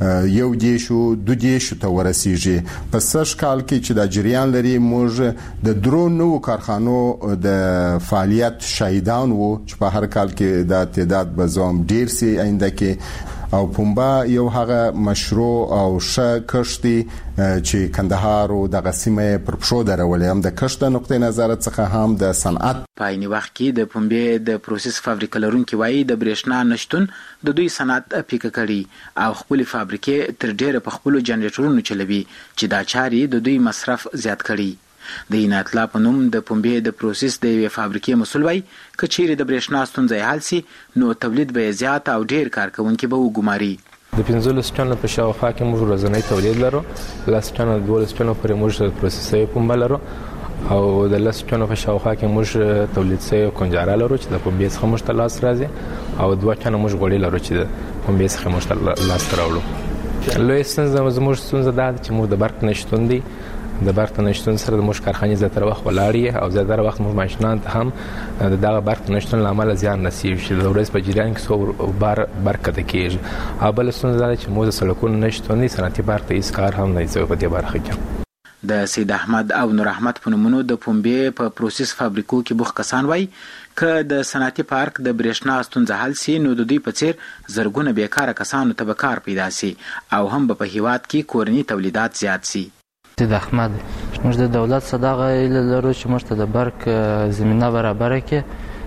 1.2 ته ورسیږي. په سږ کال کې چې د جریان لري موږ د درو نوو کارخانو د فعالیت شاهدان وو چې په هر کال کې د تعداد به زوم ډیر سي آینده کې او پنبه یو هغه مشروع او ښه کښت دی چې کندهار او د غسیمه پر پښو درولې هم د کښت نقطې نظر څخه هم د صنعت په عین وخت کې د پنبې د پروسس فابریکې لرونکي وایي د برېښنا نشتون د دوی صنعت پیکه کړي او خپل فابریکې تر ډیره په خپل جنریټورونو چلوي چې دا چاري د دوی مصرف زیات کړي. د ایناتلا په نوم د پنبې د پروسس د یوې فابریکې مسؤل وایي که چیرې د برېښنا ستونزې حل سي نو تولید به زیات او ډیر کارکونکي به وګماري. د 15 ټنو په شاوخوا کې موږ ورځنی تولید لرو 10 ټنو 12 ټنو پورې موږ پروسسي پنبه لرو او د 10 ټنو په شاوخوا کې موږ تولید سوی کنجاره لرو چې د پنبې څخه موږ ته لاس راځي او 2 ټنو موږ غوړي لرو چې د پنبې څخه موږ ته لاس راوړو. لوی ستونزه زموږ ستونزه ده چې موږ د برق نشتون دی د برق نشتون سره د موږ کارخانې زیاتره وخت ولاړې او زیاتره وخت موږ ماشینان ته هم دغه برق نشتون لامل زیان رسیږي چې د ورځې په جریان کې څو بار برق کته کېږي او بل ستونزه ده چې موږ د سړکونو نشتون دي صنعتي برق ته هیڅ کار هم نه کوي په دې برخه کې. د سید احمد او نور احمد په نومونو د پنبې په پروسس فابریکو کې بوخت کسان وایي که د صنعتي پارک د برېښنا ستونزه حل سي نو د دوی په څیر زرګونه بیکاره کسانو ته به کار پیدا سي او هم به په هیواد کې کورني تولیدات زیات سي. سید احمد موږ د دولت صداغه لرو چې موږ ته د برق زمینه برابره کړي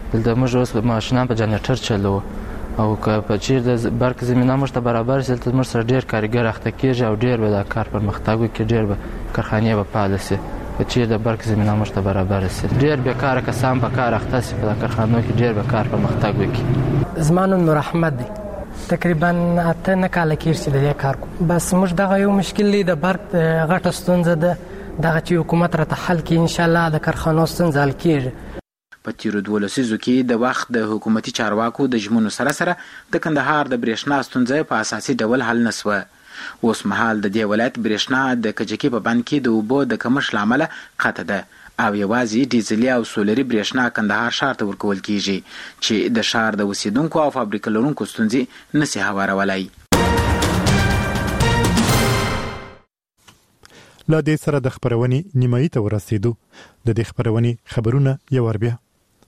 دلته موږ اوس ماشینان په جنریټر چلو او که په چیر د برق زمینه موږ ته برابر شي دلته موږ سره ډېر کارګر اخته کېږي او ډېر به دا کار پرمختګ وکړي ډېر به کارخانې به فعاله شي په چیر د برق زمینه موږ ته برابر شي ډېر بېکاره کسان په کار اخته شي په کارخانو کې ډېر به کار پرمختګ وکړي. زما نوم نور احمد دی تقریبا 8 کاله کېږي چې د دې کار کوم بس موږ دغه یو مشکل دی د برق غټه ستونزه ده دغه چې حکومت راته حل کړي انشاءالله د کارخانو ستونزه حل کېږي. په تیرو 12 لسیزو کې د وخت د حکومتي چارواکو د ژمنو سره سره د کندهار د برېښنا ستونزه په اساسي ډول حل نه شوه. اوس مهال د دې ولایت برېښنا د کجکي په بند کې د اوبو د کمښت له امله قطع ده او یوازې ډیزلي او سولري برېښنا کندهار ښار ته ورکول کیږي چې د ښار د اوسیدونکو او فابریکه لرونکو ستونزې نشي هوارولای. لا دې سره د خبرونې نیمایي ته ورسېدو. د دې خبرونې خبرونه یو ور بیا.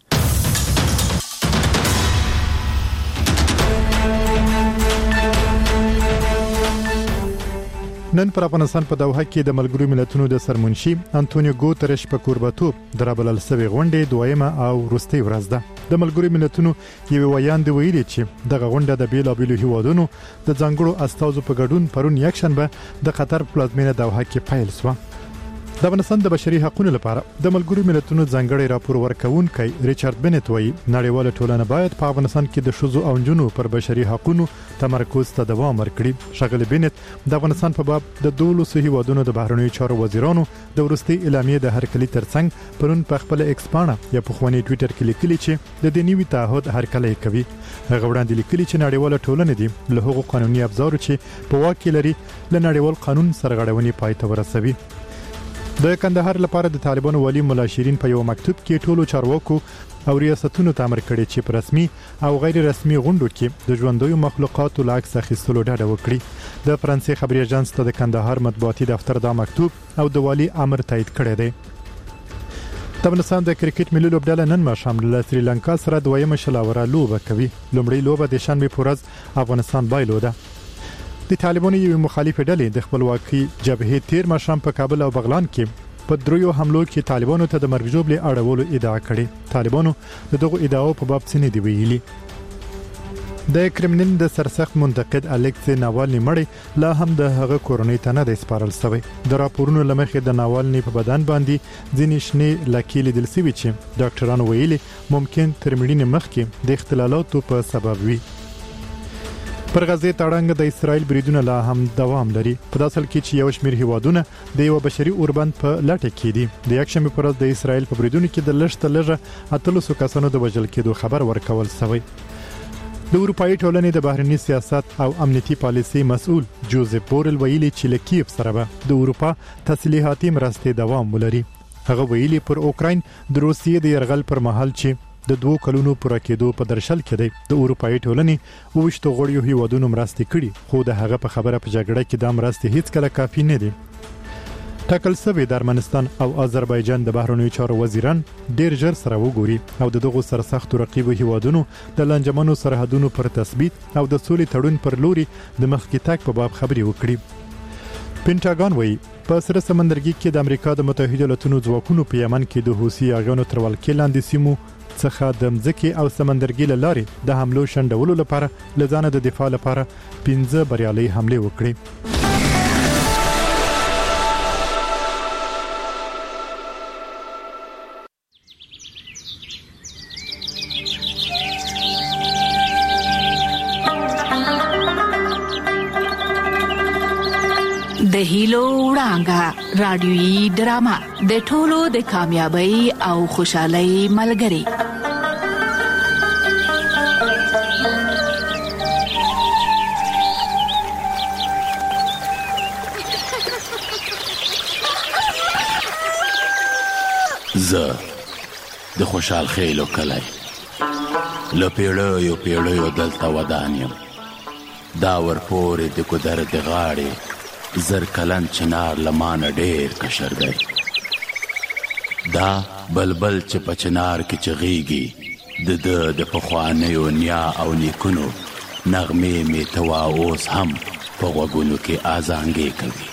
نن پر افغانستان په دوحه کې د ملګرو ملتونو د سرمنشي انټونیو ګوترش په کوربتوب درابلل سوي غونډې دویمه او وروستۍ ورځ ده. د ملګرو ملتونو یو ویاند ویلي چې دغه غونډه د بیلابیلو هیوادونو د ځانګړو استازو په ګډون پرون یکشنبه د قطر پلازمینه دوحه کې پیل شوه. د افغانستان د بشري حقوقو لپاره د ملګرو ملتونو ځانګړی راپور ورکوونکی ریچارډ بنت وایي نړیواله ټولنه باید په افغانستان کې د ښځو او نجونو پر بشري حقوقو تمرکز ته دوام ورکړي. ښاغلی بنت د افغانستان په باب د 12 هیوادونو د بهرنیو چارو وزیرانو د وروستي اعلامیې د هرکلي ترڅنګ پرون په خپل ایکس پاڼه یا په خواني ټوئیټر کې لیکلي چې د دې نوي تعهد هرکلی کوي. هغه وړاندې لیکلي چې نړیواله ټولنه دي له هغو قانوني ابزارو چې په واک کې لري له نړیوال قانون سرغړونې پای ته ورسوي. د کندهار لپاره د طالبانو والی مولا شیرین په یو مکتوب کې ټولو چارواکو او ریاستونو ته امر کړی چې په رسمي او غیر رسمي غونډو کې د ژوندیو مخلوقاتو له عکس اخیستلو ډډه وکړي. د فرانسې خبري اژانس ته د کندهار مطبوعاتي دفتر دا مکتوب او د والی امر تایید کړی دی. د افغانستان د کرکټ ملي لوبډله نن ماښام له سریلانکا سره دویمه شلاوره لوبه کوي. لومړی لوبه د شنبه په ورځ افغانستان بایلو ده. د طالبانو یو مخالفه ډلې د خپلواکي جبهې تیر ماښام په کابل او بغلان کې په دریو حملو کې طالبانو ته د مرګ ژوبلې اړولو ادعا کړې. طالبانو دغه ادعاو په باب څه نه دی ویلي. د کرملین د سرسخت منتقد الکسی ناوالني مړی لا هم د هغه کورنۍ ته نه دی سپارل شوی. د راپورونو لمخې د ناوالني په بدن باندې ځینې شنې لکې لیدل شوي چې ډاکټرانو ویلي ممکن تر مړینې مخکې د اختلالاتو په سبب وي. پر غزې تړنګ د اسرائیل بریدونه لا هم دوام لري. په داسل کې چې یو شمېر هیوادونه د یو بشري اوربند په لټه کې دي. د یکشنبه پر ورځ د اسرائیل په بریدونو کې د لږ لږه 800 کسانو د وژل کېدو خبر ورکول شوی. د اروپאי ټولنې د بهرنی سیاست او امنیتي پالیسي مسؤل جوزف بورل ویلي چې لکیف سره به د اروپا تسلیحاتي مرستې دوام ولري. هغه ویلي پر اوکراین د روسیې د يرغل پر مهال چې د 2 کلونو پوره کېدو په درشل کې دی د اروپאי ټولنې وښتو غړیو هیوادونو مرستې کړي خو د هغه په خبره په جګړه کې د مرستې هیڅ کله کافي نه دي. ټاکل شوی د ارمنستان او آذربایجان د بهرنیو چارو وزیران ډیر ژر سره وګوري او دغه سرسختو رقیبو هیوادونو د لنجمنو سرحدونو پر تثبیت او د سولې تړون پر لوري د مخکې تګ په باب خبري وکړي. پینټاګون وایي په سره سمندرګي کې د امریکا د متحده ایالاتونو ځواکونو په یمن کې د حوثي اغیانو تر ولکې لاندې سیمو څخه د مځکې او سمندرګي لارې د حملو شندولو لپاره لزانه د دفاع لپاره 15 بریالي حمله وکړي. د هیلو وړانګه رادیويي ډرامه د ټولو د کامیابی او خوشحالۍ ملګری. زه د خوشحال خیلو کلی له پیړیو دلته ودان یم. دا ورپورې د ګودر د غاړې زر کلن چنار لمانه ډیر کشر دی. دا بلبل چې په چنار کې چغیږي د پخوانیو نیا او نیکونو نغمې میتوا اوس هم په غوږونو کې آزانګې کوي.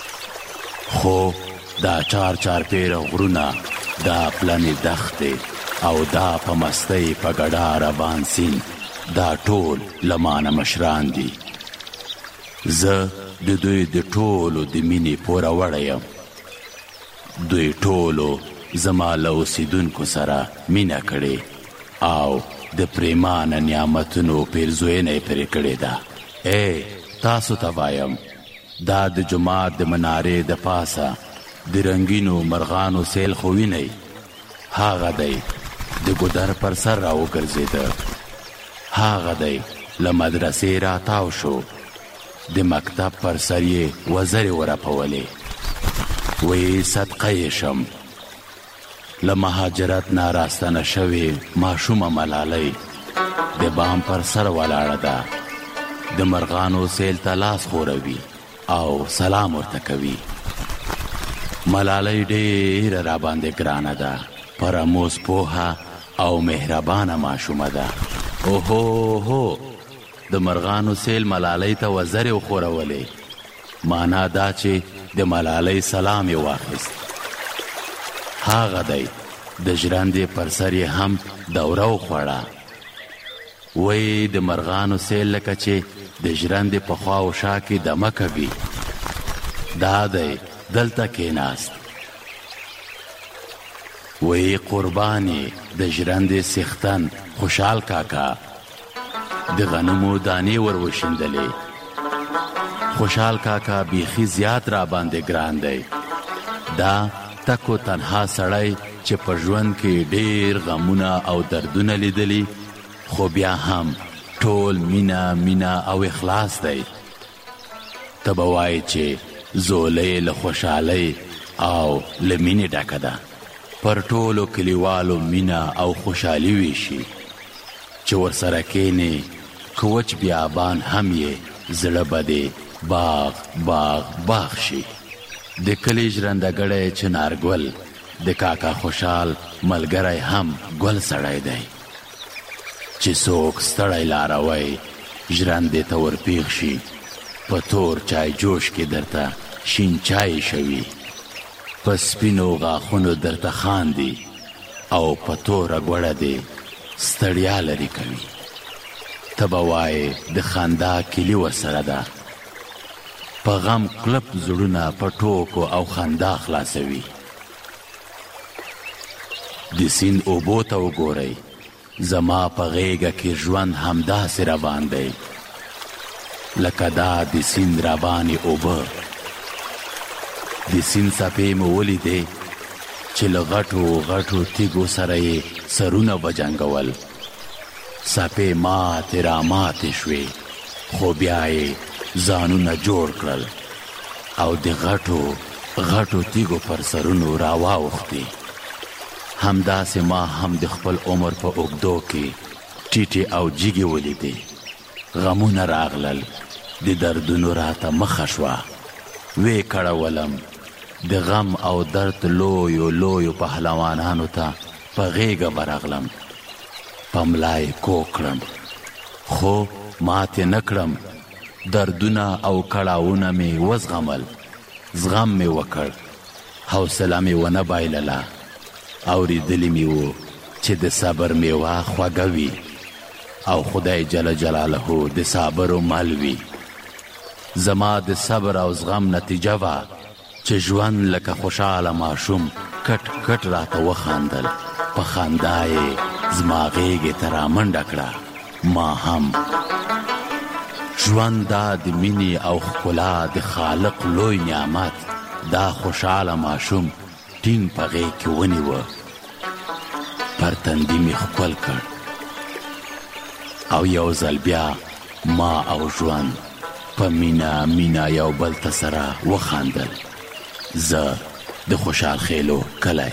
خو دا چار پیره غرونه دا پلنې دښتې او دا په مستۍ په ګډا روان سین دا ټول لمانه مشران دي. زه د دوی د ټولو د مینې پوره وړی یم. دوی ټولو زما له اوسیدونکو سره مینه کړې او د پریمانه نعمتونو پیرزوینه یې پرې کړې ده. تاسو ته وایم دا د جومات د منارې د پاسه د رنګینو مرغانو سیل خو وینئ. هغه دی د ګودر پر سر را وګرځېده. هغه دی له مدرسې راتاو شو. د مکتب پر سر یې وزرې ورپولې. وی صدقه یې شم. له مهاجرت نه راستنه شوې ماشومه ملالۍ د بام پر سر ولاړه ده. د مرغانو سیل ته لاس خوروي او سلام ورته کوي. ملالۍ ډېره راباندې ګرانه ده. پرموز پوهه او مهربانه ماشومه ده. اوهو د مرغانو سیل ملالۍ ته وزرې وښورولې. معنا دا چې د ملالۍ سلام یې واخیست. هغه دی د ژرندې پر سر یې هم دوره وخوړه. وی د مرغانو سیل لکه چې د ژرندې په خوا او شا کې دمه کوي. دا دی دلته کېناست. وی قربانې د ژرندې څښتن خوشحال کاکا د غنمو دانې ور وشیندلې. خوشحال کاکا بیخي زیات را باندې ګران دی. دا تک و تنها سړی چې په ژوند کې ډېر غمونه او دردونه لیدلی خو بیا هم ټول مینه او اخلاص دی. ته به وایې چې زولۍ له خوشحالۍ او له مینې ډکه ده. پر ټولو کلیوالو مینه او خوشحالي ویشي چې ورسره کینې کوچ بیابان هم یې زړه به دې باغ شي. د کلي ژرندهګړی چنارګل د کاکا خوشحال ملګری هم ګل سړی دی چې څوک ستړی لاروی ژرندې ته ورپیښ شي. په تور چای جوش کې درته شین چای شوي. په سپینو غاښونو درته خاندي او په توره ګوړه دې ستړیا لرې کوي. ته به وایې د خندا کلي ورسره ده. په غم کلپ زړونه په ټوکو او خندا خلاصوي. د سیند اوبو ته وګورئ. زما په غیږه کې ژوند همداسې روان دی لکه دا د سیند روانې اوبه. د سیند څپې مې ولیدې چې له غټو تیږو سره یې سرونه وجنګول. څپې ماتې راماتې شوې خو بیا یې ځانونه جوړ کړل او د غټو تیږو پر سرونو راواوښتې. همداسې ما هم د خپل عمر په اوږدو کې ټیټې او جیږې ولیدې. غمونه راغلل. د دردونو راته مخه شوه. وې کړولم د غم او درد لویو پهلوانانو ته په غیږه ورغلم. په ملا یې کوږ کړم خو ماتې نه کړم. دردونه او کړاوونه مې وزغمل. زغم مې وکړ. حوصله مې ونه بایلله. اورېدلی مې و چې د صبر میوه خوږه وي او خدای جل جلاله د صابرو مل وي. زما د صبر او زغم نتیجه وه چې ژوند لکه خوشحاله ماشوم کټ راته وخاندل. په خندا یې زما غیږې ته رامنډه کړه. ما هم ژوند دا د مینې او ښکلا د خالق لوی نعمت. دا خوشحاله ماشوم ټینګ په غیږ کې ونیوه. پر تندي مې ښکل کړ او یو ځل بیا ما او ژوند په مینه یو بل ته سره وخاندل. زه د خوشحال خیلو کلی.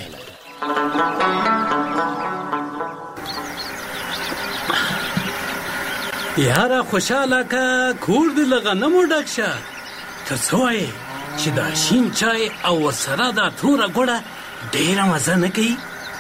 یاره خوشحاله که کور دې له غنمو ډک شه. ته څه وایې چې دا شین چای او ورسره دا توره ګوړه ډېره مزه نه کوي؟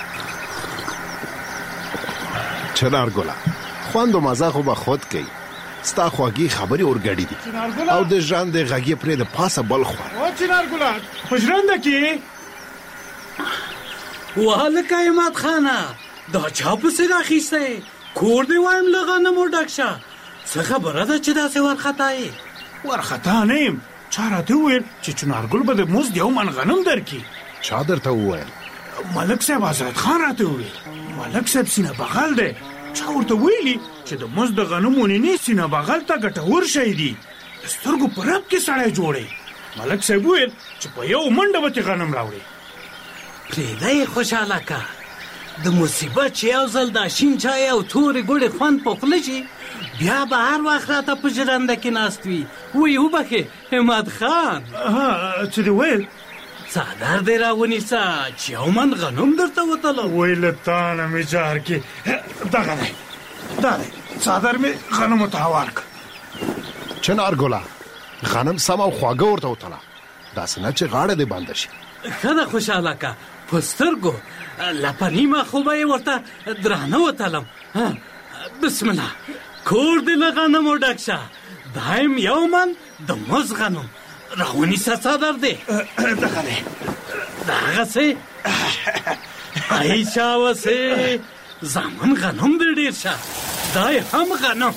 چنارګله خوند و مزه خو به خود کوي. ستا خواږي خبرې اورګړې دي او د ژرندې غږ یې پرې د پاسه بل خوا. او چنارګله په ژرنده کې وهلکه عماد خانه دا چا پسې راخیستی کور دې وایم له غنمو ډک شه څه خبره ده چې داسې وارخطا یې وارخطا نه یم چا راته وویل چې چنارګل به د مزد یو من غنم درکړي چا درته وویل ملک صاحب حضرت خان راته وویل ملک صاحب سینه بغل دی چا ورته ویلي چې د مزد د غنمو نینې سینه بغل ته ګټور شی دي د سترګو په رب کې سړی جوړی ملک صاحب وویل چې په یو منډه به غنم راوړي پرېږده یې خوشحاله که د مصیبت چې یو ځل دا شین چای او تورې ګوړې خوند په خوله شي بیا به هر وخت راته په ژرنده کې ناست وي وی وبخې همت خان څه دې ویل څادر دې راونیسه چې یو من غنم درته وتلم وی له تا نه مې جار کې دغه دی دا دی څادر مې غنمو ته هوار کړ چنارګله غنم سم او خواږه ورته وتله داسې نه چې غاړه دې بنده شي ښه ده خوشحاله که په سترګو لپه نیمه خو به یې ورته درانه وتلم بسم الله کور دې له غنمو ډک شه دایم یو من د مز غنم راونیسه څادر دی دغه دی دغسې ای چاوسې زامن غنم دې ډېر شه دا یې هم غنم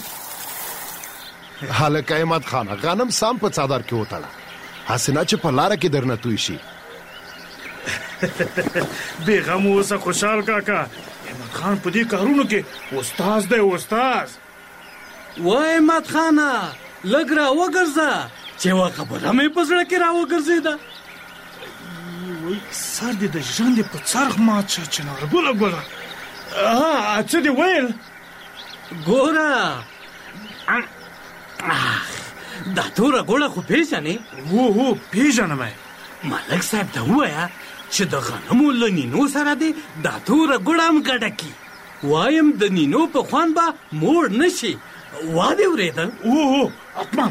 هلکه احمد خانه غنم سم په څادر کې وتړه هسې نه چې په لاره کې درنه توی شي بېغم اوسه خوشحال کاکا احمد خان په دې کارونو کې استاز دی استاز و احمد خانه لږ را وګرځه چې یوه خبره مې په زړه کې را وګرځېده سر دې د ژرندې په څرخ مات شه چنارګله ګله څه دې ویل ګوره دا توره ګوړه خو پیژنې هو پیژنم ملک صاحب ته ووایه چې د غنمو له نینو سره دې دا توره ګوړه هم ګډه کړي وایم د نینو په خوند به موړ نه شي وا دې اورېدل هو حتما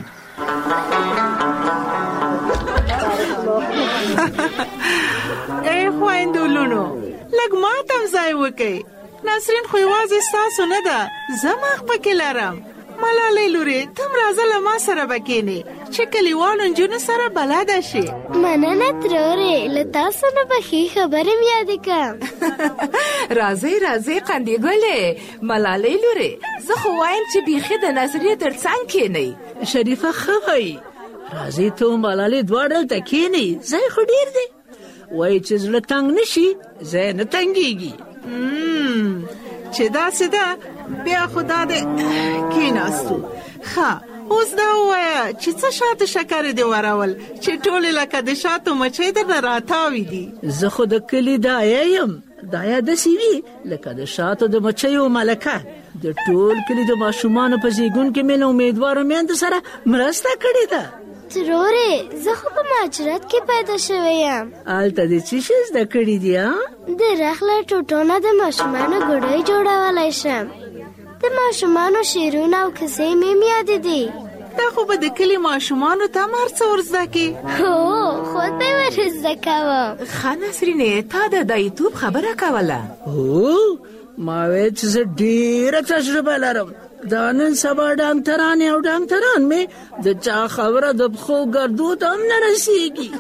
ای خویندو لونو لږ ماته هم ځای وکئ نسرین خو یوازې ستاسو نه ده زه مخ پکې لرم ملالۍ لورې ته هم راځه له ما سره به کښېنې چې کلیوالو نجونو سره بلده شي مننه ترورې له تاسو نه به ښې خبرې م یادې کړم راځئ قندي ګلې ملالۍ لورې زه خو وایم چې بیخي د نظریې تر څنګ کښېنئ شریفه ښه وایي راځئ ته ملالۍ دواړه دلته کښېنئ ځای خو ډېر دی وایي چې زړه تنګ نه شي ځای نه تنګېږي چې داسې ده بیا خو دا دې کېناستو ښه اوس دا ووایه چې څه شاتو شکرې دې ورول چې ټولې لکه د شاتو مچۍ درنه راتاوي دي زه خو د کلي دایه یم دایه داسې وي لکه د شاتو د مچیو ملکه د ټول کلي د ماشومانو په زیږون کې مې له امیدوارو میندو سره مرسته کړې ده ترورې زه خو په مهاجرت کې پیدا شوی یم هلته دې څه شی زده کړي دي د رخ له ټوټو نه د ماشومانو ګوډۍ جوړولی شم د ماشومانو شعرونه او کیسې مې یادې دي دا خو به د کلي ماشومانو ته هم هر څه ور زده کړي هو خود به یې ور زده کوم ښه نسرینې تا د دایتوب خبره کوله هو ما ویل چې زه ډېره تجربه لرم دا نن سبا ډاکټرانې او ډاکټران مې د چا خبره د پښو ګردو ته هم نه رسېږي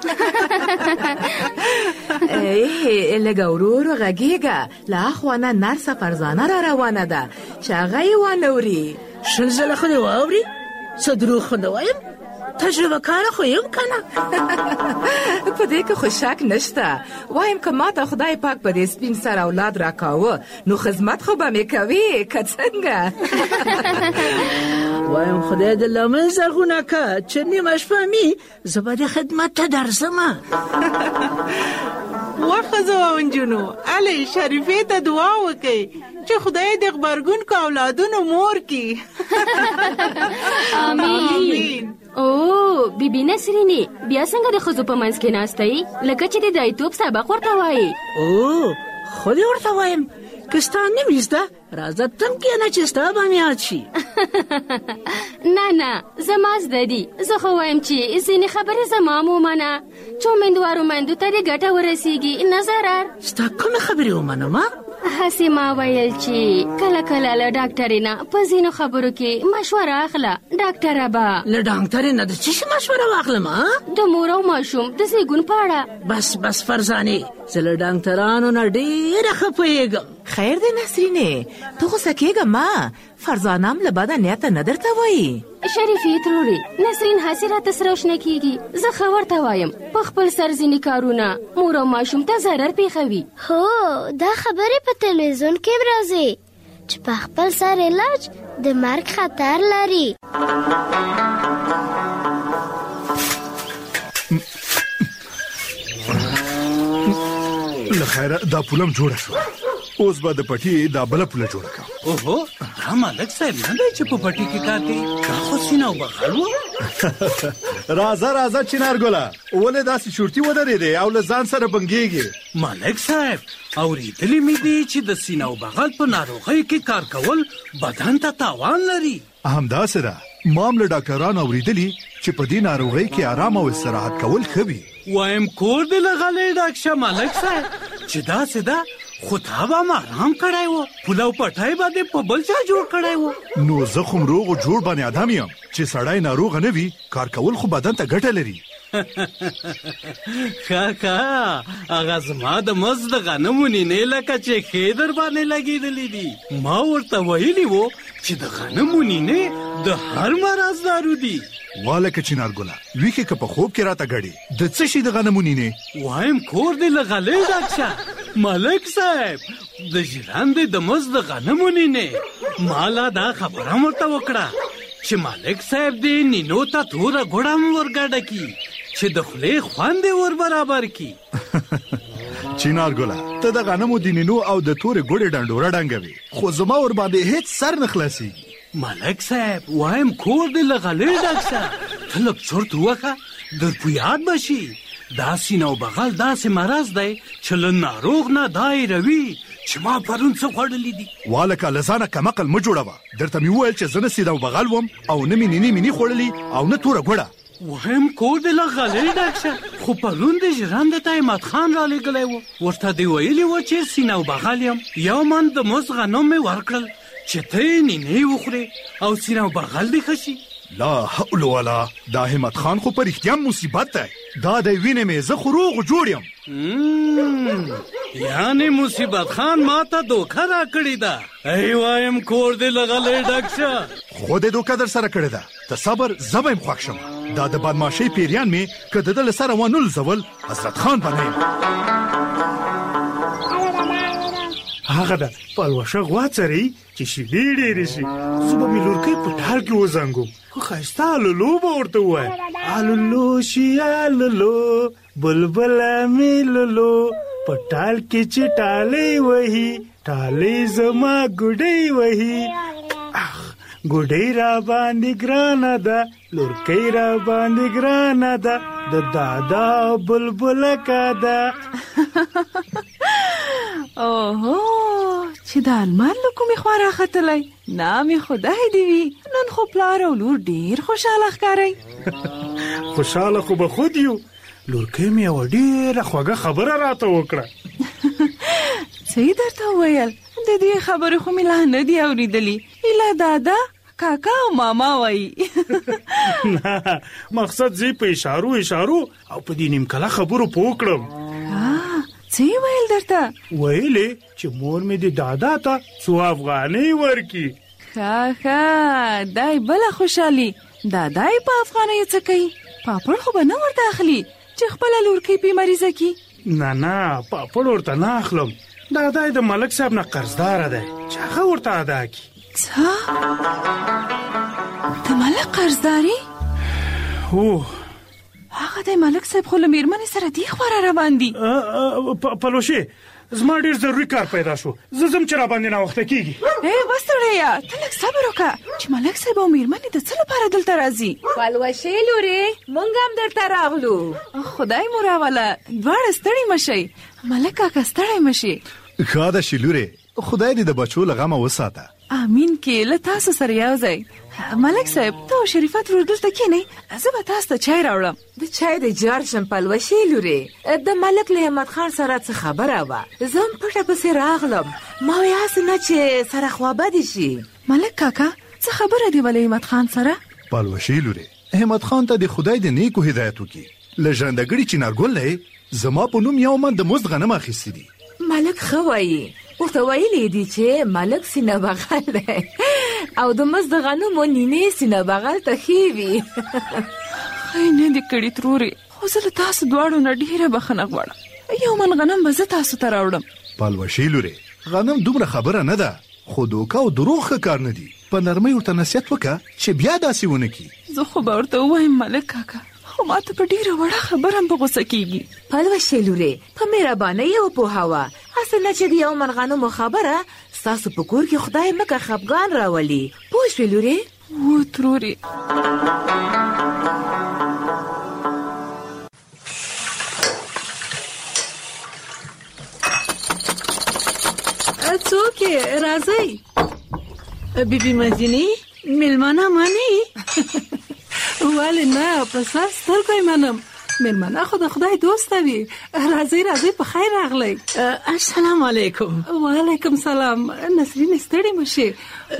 لږه ورو ورو غږېږه له اخوا نه نرسه فرزانه را روانه ده چې هغه یې وانه وري 20 ځله خو دې واوري څه دروغ خو نه وایم تجربه کاره خو یم که نه په دې کې خو شک نشته وایم که ما ته خدای پاک په دې سپین سر اولاد راکاوه نو خدمت خو به مې کوي که څنګه وایم خدای دې لمن زرغونه که چې نیمه شپه مې زه به دې خدمت ته درځمه وښځو او نجونو هلئ شریفې ته دعا وکئ چې خدای د غبرګونکو اولادونو مور کړي آمین او بیبي نسرینې بیا څنګه د ښځو په منځ کې ناستئ لکه چې د دایتوب سبق ورته وایي او خو دې ورته وایم که ستا نه وي زده راځه تم کښېنه چې ستا به مې یاد شي نه زما زده دي زه خو وایم چې ځینې خبرې زما هم ومنه چې امیندوارو میندو ته دې ګټه ورسېږي نه ضرر ستا کومې خبرې ومنم هسې ما ویل چې کله کله له ډاکټرې نه په ځینو خبرو کې مشوره اخله ډاکټره به له ډاکټرې نه د څه شي مشوره واخلم د مور او ماشوم د زیږون په اړه بس فرزانې زه له ډاکټرانو نه ډېره ښه پوهېږم خیر دی نسرینه، تو غوسه کېږه ما. فرزانم له بده نیته نه درته وایي. شریفې ترورې، نسرین هسې راته سروشنه کېږي. زه ښه ورته وایم په خپل سر ځینې کارونه مور او ماشوم ته ضرر پېښوي. هو دا خبرې په تلویزیون کې راځي چې په خپل سر علاج د مرګ خطر لري. لخیره دا پولم جوړه شو، اوس به د پټي دا بله پوله جوړه کړم. اوهو دا ملک صاحب نه دی چې په پټي کې کار کوي، دا خو سینه او بغل و. راځه چنارګله، ولې داسې شورتي ودرېدې او له ځان سره بنګېږې؟ ملک صاحب اورېدلې مې دي چې د سینه او بغل په ناروغۍ کې کار کول بدن ته تاوان لري. همداسې ده، ما هم له ډاکټرانو اورېدلي چې په دې ناروغۍ کې آرام او استراحت کول ښه وي. وایم کور دې لغلی ډاکشه ملک صاحب چې داسې ده، خو تا به م آرام کړی و، پوله او پټی به دې په بل چا جوړ کړی و. نو زه خو روغ او جوړ باندې ادم یم چې سړی ناروغه نه وي، کار کول خو بدن ته ګټه لري. کاکا هغه زما د مزد غنمو نینې لکه چې ښې در باندې لګېدلې دي. ما ورته ویلي و چې د غنمو نینې د هر مرض دارو دي. والکه چنارګله، ویښې که په خوب کې راته ګډې د څه شي د غنمو نینې؟ وایم کور دې لغلی ډاکشه ملک صاحب، د ژرندې د مزد غنمو نینې. ما لا دا خبره ورته وکړه چې ملک صاحب دې نینو ته توره ګوړه هم ورګډه کي چې د خولې خوند یې ور برابر کي. چنارګله، ته د غنمو د نینو او د تورې ګوړې ډنډوره ډنګوي، خو زما ور باندې هیڅ سر نه خلاصېږي. ملک صاحب وایم کور دې لغلی ډاکشه، ته لږ چرت ووهه در په یاد به شي. دا سینه او بغل داسې مرض دی چې له ناروغ نه دا هېروي چې ما پرون څه خوړلي دي. والکه له ځانه کمقل مه جوړوه، درته مې وویل چې زه نه سینه او بغل وم او نه مې نینې مینې خوړلي او نه توره ګوړه. وایم کور دې لغلی ډاکشه، خو پرون دې ژرندې ته احمد خان رالیږلی و، ورته دې ویلي و چې سینه او بغل یم. یو من د مزد غنم مې ورکړل چې ته یې نینې وخورې او سینه او بغل دې ښه شي. لا حول ولا، دا همت خان خو په رښتیا مصیبت دی. دا دی وینې مې، زه خو روغ جوړ یم. یعنې مصیبت خان ما ته دوکه را کړې ده. ای وایم کور دې لغلی ډاکشه، خو دې دوکه در سره کړې ده. ته صبر، زه به یم خوښ شم. دا د بدماشۍ پیریان مې که د ده له سره ونه لزول، حضرت خان به نه یم. هغه ده پلوشه غوا څري چې شیدې ډېرې شي. زه به مې لورکۍ په ټال کې وزنګوم، خو ښایسته الولو به ورته ووایم. الولو شي الولو بلبله مې لولو، په ټال کې چې ټالۍ وهي ټالۍ زما ګوډۍ وهي. ګوډۍ را باندې ګرانه ده، لورکۍ را باندې ګرانه ده، د دادا بلبله کا ده. اوهو چې د المار له کومې خوا راختلی، نامې خدای دې وي. نن خو پلار او لور ډېر خوشحاله ښکارئ. خوشحاله خو به خود یو. لورکۍ مې یوه ډېره خوږه خبره راته وکړه. څه یې درته وویل؟ د دې خبرې خو مې لا نه دي اورېدلي. ایله دادا کاکا او ماما وایي. نه، مقصد زه په اشارو او په دې نیمکله خبرو پوه کړم. څه یې ویل درته؟ ویلې چې مور مې د دادا ته څو افغانۍ ورکړي. ښه دای بله خوشحالي. دادا یې په افغانیو څه کوي؟ پاپړ خو به نه ورته اخلي چې خپله لورکۍ پې مریضه کي؟ نه پاپړ ورته نه اخلم. دادا یې د ملک صاحب نه قرضداره دی چې هغه ورته ادا کړي. څه؟ د ملک قرضداري؟ هو، هغه د ملک صاحب خو له مېرمنې سره دې خوا را روان دي. پلوشې، زما ډېر ضروري کار پیدا شو، زه ځم چې را باندې ناوخته کېږي. بس سړیه، ته لږ صبر وکړه چې ملک صاحب او مېرمنې د څه لپاره دلته راځي. پلوشې لورې، موږ هم درته راغلو. خدای مو راوله، دواړه ستړي مشئ. ملک کاکا ستړی مشي. ښه ده شیلورې، خدای دې د بچو له غمه وساته. امین کې له تاسو سره یو ځای. ملک صاحب ته او شریفت ورور دلته کېنئ، زه به تاسو ته چای راوړم. د چای د جار شم پلوشې لورې. د ملک له احمد خان سره څه خبره وه، زه هم پټه پسې راغلم. ما وی هسې نه چې سره خوابدې شي. ملک کاکا څه خبره دی له احمد خان سره؟ پلوشې لورې، احمد خان ته د خدای د نیکو هدایت وکړي. له ژرندګړي چنارګل نه زما په نوم یو من د مزد غنم اخیستي دي. ملک ښه وایي، ورته ویلي دي چې ملک سینه بغل دی او د مزد غنمو نینې سینه بغل ته ښې وي. خی نه دې کړي ترورې، خو زه له تاسو دواړو نه ډېره بخښنه غواړم. یو من غنم به زه تاسو ته راوړم. پلوشې لورې، غنم دومره خبره نه ده، خو دوکه او دروغ ښه کار نه دي. په نرمۍ ورته نصیحت وکړه چې بیا داسې ونه کړي. زه خو به ورته ووایم ملک کاکا، خو ما ته په ډېره وړه خبره هم په غوسه کېږي. پلوشې لورې، په مهربانۍ یې وپوهوه. اصل نه چې د یو من غنمو خبره ستاسو په کور کې خدای مکه خفګان راولي. پوه شوې لورې؟ و ترورې. څوک راځئ؟ بیبي مدینې میلمانه منئ؟ ولې نه، په سر سترګو یې منم. میلمانه خو د خدای دوسته وي. راځئ راځئ، په خیر راغلی. السلام علیکم. وعلیکم سلام. نسرین ستړې مه شې.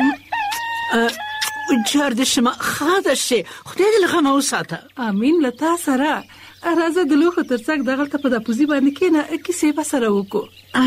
جار دې شمه، ښه ده شې، خدای دې له غمه وساته. امین له تا سره. راځه د لوښو تر څنګ دغلته په داپوزي باندې کښېنه، کیسې به سره وکړو.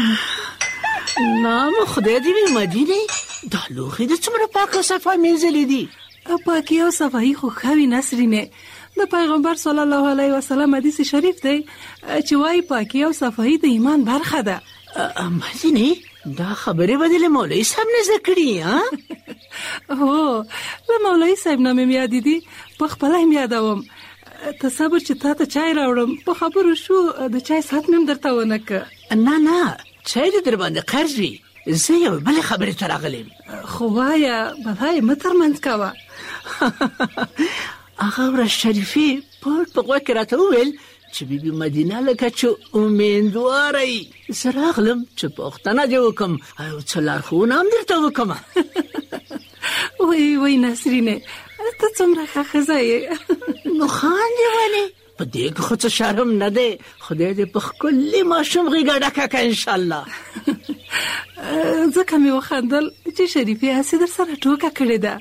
نام خدای دې وي مدینې، دا لوښي د څومره پاک او صفا مینځلي دي. پاکي او صفایي خو ښه وي نسرینې. د پیغمبر صلی الله علیه وسلم حدیث شریف دی چې وایي پاکي او صفایي د ایمان برخه ده. مدینې دا خبرې به دې له مولوي صاحب نه زده کړي؟ هو، له مولوي صاحب نه مې یادې دي، په خپله هم یادوم. تصور چې تا ته چای راوړم، په خبرو شو د چای ساعت مې هم درته ونه که. نه چای دې در باندې قرض وي، زه یو بلې خبرې ته راغلی. خو وایه بلای مه ترمنځ کوه. هغه ورځ شریفې پټ په غوږ کې راته وویل چې بیبي مدینه لکه چې امیندواره یي. زه راغلم چې پوښتنه دې وکړم او څه لارښوونه هم درته وکړم. وای نسرینې، ته څومره ښه ښځه یې. نو خاندې ولې؟ په دې کې خو څه شرم نه دی. خدای دې په ښکلي ماشوم غېږه ډکه کړه انشاءالله. ځکه مې وخندل چې شریفې هسې در سره ټوکه کړې ده.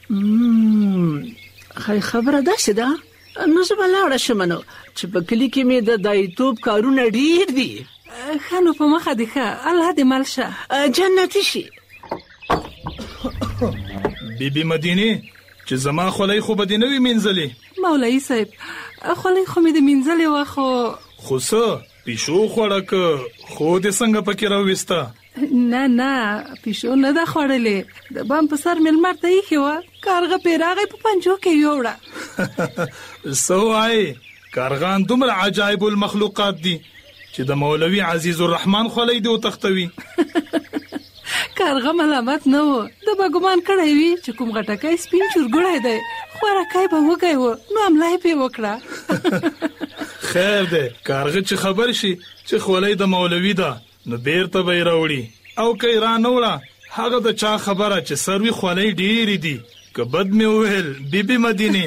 خبره داسې ده، نو زه به لاړه شم نو چې په کلي کې مې د دایتوب کارونه ډېر دي. ښه نو په مخه دې ښه، الله دې مل شه، جنتي شي. بیبي مدینې چې زما خولۍ خو به دې نه وي مینځلې؟ مولوي صاحب خولۍ خو مې د مینځلې وه، خو څه پیشو خوړه که خو دې څنګه پکې راویسته؟ نه پیشو نه ده خوړلې، د بام په سر مې لمر ته ایښې وه، کارغه پرې راغی په پنجو کې یوړه. څه وایې؟ کارغان دومره عجایب المخلوقات دي چې د مولوي عزیز الرحمن خولۍ دې وتښتوي. کارغه ملامت نه و، د به ګمان کړی وي چې کوم غټکی سپین چورګوړی دی، خوراکی به وږی و، نو حمله یې پرې وکړه. خیر دی، کارغه چې خبر شي چې خولۍ د مولوي ده نو بیرته به یې راوړي، او که یې را نه وړه هغه د چا خبره چې سروي خولۍ ډېرې دي. که بد مې وویل بیبي مدینې.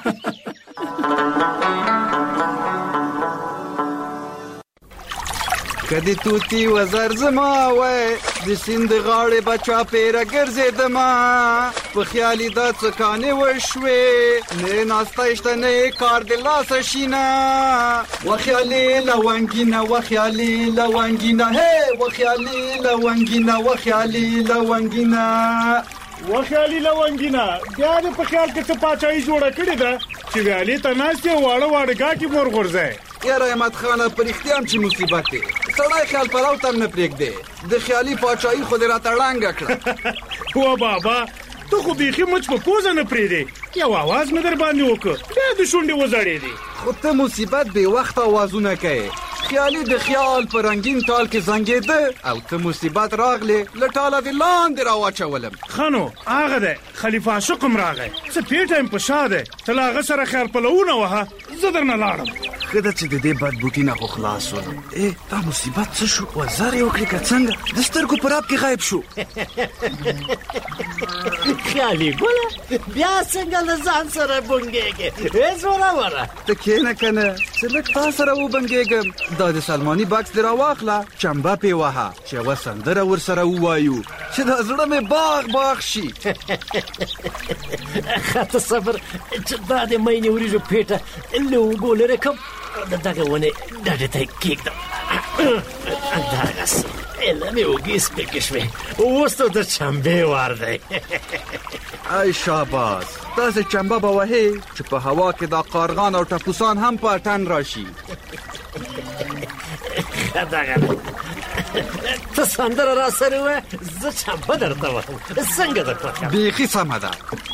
کدی توتی وزر زما وای د سیند غاړې بچا پیره ګرځېدما، په خیالي دا څکانې وشوې نه ناستایشته نه کار د لاسه شینه، وخیالي لونګینه وخیالي لونګینه هی وخیالي لونګینه وخیالي لونګینه وخیالي لونګینه. بیا دې په خیال کې څه پاچاهي جوړه کړې ده چې ویالې ته ناستې واړه واړه ګاټې مور غورځئ. یاره احمد خانه په رښتیا هم چې مصیبت دی، سړی خیال پلاو تم نه پرېږدی، د خیالي پاچاهي خو دې راته ړنګه کړه. و بابا ته خو بیخي مچ په پوزه نه پرېږدې، یو اواز مې در باندې وکړ بیا د شونډې وزړېدې. خو ته مصیبت بې وخته اوازونه کوې، خیالي د خیال په رنګین ټال کې زنګېده او ته مصیبت راغلې له ټاله دې لاندې راواچولم. ښه نو هغه دی خلیفه عاشق هم راغی، څه پیټه یم په شا دی، ته له هغه سره خیال پلوونه وهه، زه درنه لاړم. ښه ده چې د دې بدبوټي نه خو خلاص شولم. دا مصیبت څه شو؟ وزر یې وکړې که څنګه؟ د سترګو په راب کې غایب شو. خیالي ګله بیا څنګه له ځان سره بونګېږې؟ زوروره ته کښېنه که نه چې لږ تا سره وبنګېږم. دا د سلماني بکس دې راواخله، چمبه پې وهه چې یوه سندره ورسره ووایو چې دا زړه مې باغ شي. ښه ته صبر چې دا د مینې وریژو پیټه له اوږو لرې کړم دغه ونې ډډې ته کېږدم. همدارنګسې ایله مې اوږې سپکې شوې، اوس نو د چمبې وار دی. ای شاباس، داسې چمبه به وهې چې په هوا کې دا قارغان او ټپوسان هم په اټن راشي. ته سندره را سره وه، زه چمبه درته وهم. څنګه ده خوښه؟ بیخي سمه ده.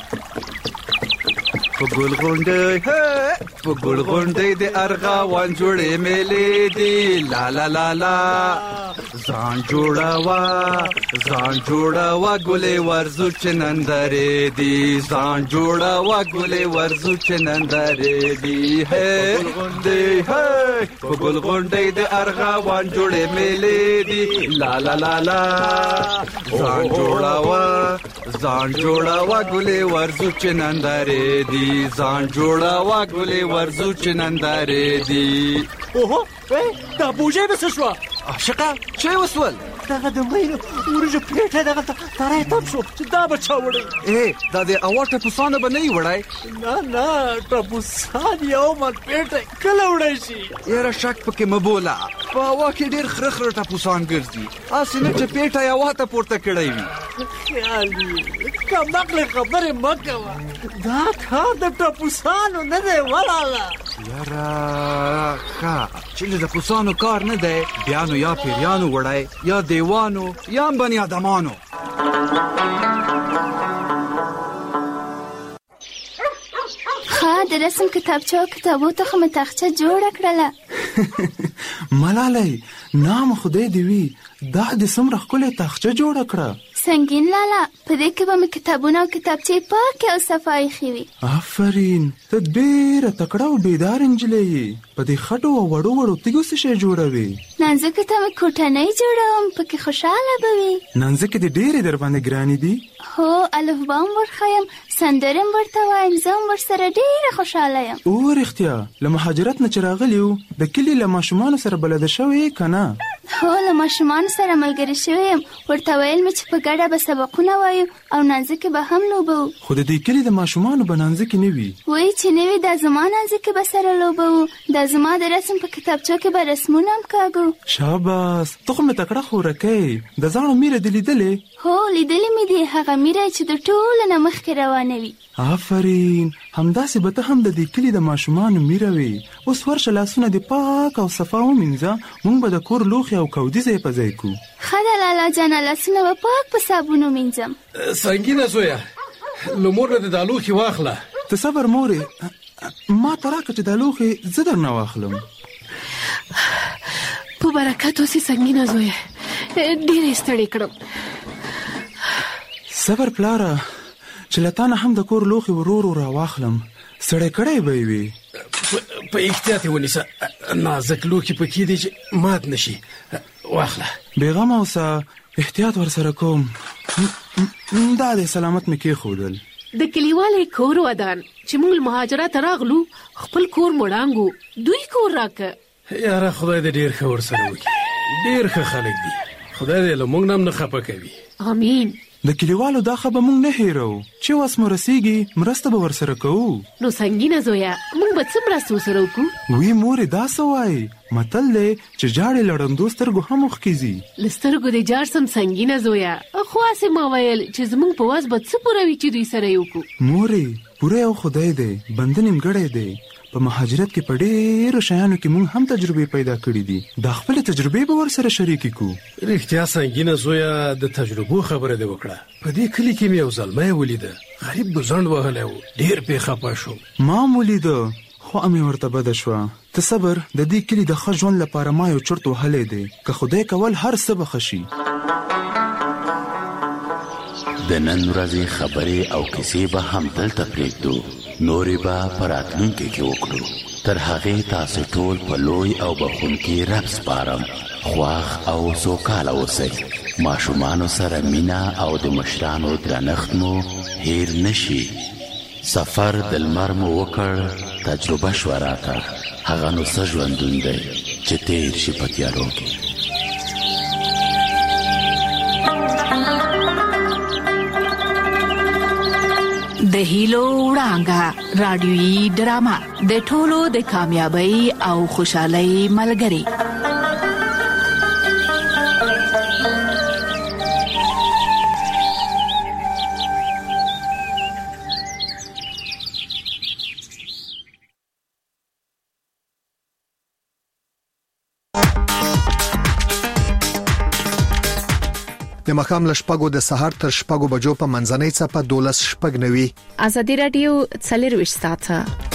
په ګل غونډۍ په ګل غونډۍ د ارغوان جوړې میلې دي، لا لا لا لا ځان جوړوه ګلې ورځو چې نندرې دي، ځان جوړوه ګلې ورځو چې نندرې دي. په ګل غونډۍ د ارغوان جوړې میلې دي، لا لا لا لا ځان جوړوه ګلې ورځو چې نندرې دي، ځان جوړوه ګلې ورځو چې نندرې دي. اوهو دا بوجۍ به څه شوه؟ عاشقه چی وسول؟ دغه د مینو وریجو پلیټه دغه تری تم شو چې دا به چا وړی؟ دا د اوا ټپوسانو به نه یې وړی؟ نه ټپوسان یو من پلیټه کله وړی شي؟ یاره شک پکې مه بوله، په هوا کې ډېر خره ټپوسان ګرځي، هسې نه چې پلیټه یې هوا ته پورته کړی وي. خیال وي کمعقلې خبرې مه کوه، دا کار د ټپوسانو نه دی ولاله. یاره ښه چې د ټپوسانو کار نه دی، بیا نو یا پیریانو وړی یا دیوانو یا بني آدمانو. د رسم کتابچه او کتابو ته خو مې تاخچه جوړه کړله. ملالۍ نام خدای دې وي، دا دې څومره ښکلې تاخچه جوړه کړه. سنګین لالا، په دې کې به مې کتابونه او کتابچې پاکې او صفا ایښې وي. آفرین، ته ډېره تکړه او بیدار نجلۍ یې. په دې خټو او وړو تیږو څه شی جوړوې؟ نانځکې ته مې کوټنۍ جوړوم، پکې خوشحاله به وي. نانځکې دې ډېرې در باندې ګرانې دي؟ هو، الفبا هم ورښیم، سندرې هم ورته وایم، زه هم ورسره ډېره خوشحاله یم. او رښتیا له مهاجرت نه چې راغلي یو د کلي له ماشومانو سره بلده شوې یې که نه؟ هو، له ماشومانو سره ملګرې شوې یم، ورته ویل مې چې په ګډه به سبقونه وایو او نانځکې به هم لوبو. خو د دې کلي د ماشومانو به نانځکې نه وي؟ وایي چې نه وي، دا زما نانځکې به سره لوبو، دا زما د رسم په کتابچو کې به رسمونه هم کاږو. شاباس، ته خو مې تکړه خورکۍ. د زاڼو میره دې لیدلې؟ هو، لیدلې مې دي، هغه میره چې د ټولو نه مخکې روانه وي. آفرین، همداسې به ته هم د دې کلي د ماشومانو میره وي. اوس ورشه لاسونه دې پاک او صفا ومینځه، موږ به د کور لوښي او کودي ځای په ځای کړو. ښه ده لالا جانه، لاسونه به پاک په صابون ومینځم. سنګینه زویه، له مور نه دې دا لوښي واخله. ته صبر مورې، ما ته راکړه چې دا لوښي زه درنه واخلم. په برکت اوسې سنګینه زویه، ډېره یې ستړې کړم. صبر پلاره، چې له تا نه هم د کور لوښي ورو ورو راواخلم، سړی کړی به یې وي. په احتیاط یې ونیسه، نازک لوښي پکې دي چې مات نشي. واخله. بېغمه اوسه، احتیاط ورسره کوم. دا دې سلامت مې کېښودل. د کلیوالې کور ودان چې موږ مهاجرت راغلو، خپل کور مړانګو، دوی کور راکه. یاره خدای دې ډېر ښه ورسره وکړي، ډېر ښه خلک دي، خدای دې له موږ نه هم نه خفه کوي. آمین. د کلیوالو دا خبره موږ نه هیرو، چې وس مو رسیږي مرسته به ورسره کوو. نو سنګینه زویا، موږ به څه مرسته ورسره وکړو؟ وی مورې دا څه وایي؟ متل دی چې جاړې لړندو سترګو هم وښکېږي. له سترګو دې جاړ سم سنګینه زویا، خو هسې ما ویل چې زموږ په وس به څه پوره وي چې دوی سره یې وکړو. مورې پوره یو خدای دی، بنده نیمګړی دی. په مهاجرت کې په ډېرو شیانو کې موږ هم تجربې پیدا کړې دي، دا خپلې تجربې به ورسره شریکې کړو. رښتیا سنګینه زویا، د تجربو خبره دې وکړه. په دې کلي کې مې یو زلمی ولیده، غریب ګزند وهلی و، ډېر پې خفه شوم. ما هم ولیده، خو امې ورته بده شوه. ته صبر، د دې کلي د ښه ژوند لپاره ما یو چرت وهلی دی، که خدای کول هر څه به ښه شي. د نن ورځې خبرې او کیسې به هم دلته پرېږدو، نورې به په راتلونکي کې وکړو. تر هغې تاسې ټول په لوی او بخښونکي رب سپارم. خواښ او سوکاله اوسئ. ماشومانو سره مینه او د مشرانو درنښت مو هیر نشي. سفر د لمر مو وکړ، تجربه شوه راته، هغه نو څه ژوندون دی چې تیر شي په تیارو کې. د هیلو وړانګه رادیويي ډرامه د ټولو د کامیابی او خوشحالۍ ملګری. د مخام لشپګو د سحر تر شپګو بجو په منځنۍ چپه 12 شپګ نوي. ازادي رادیو 24 ساعته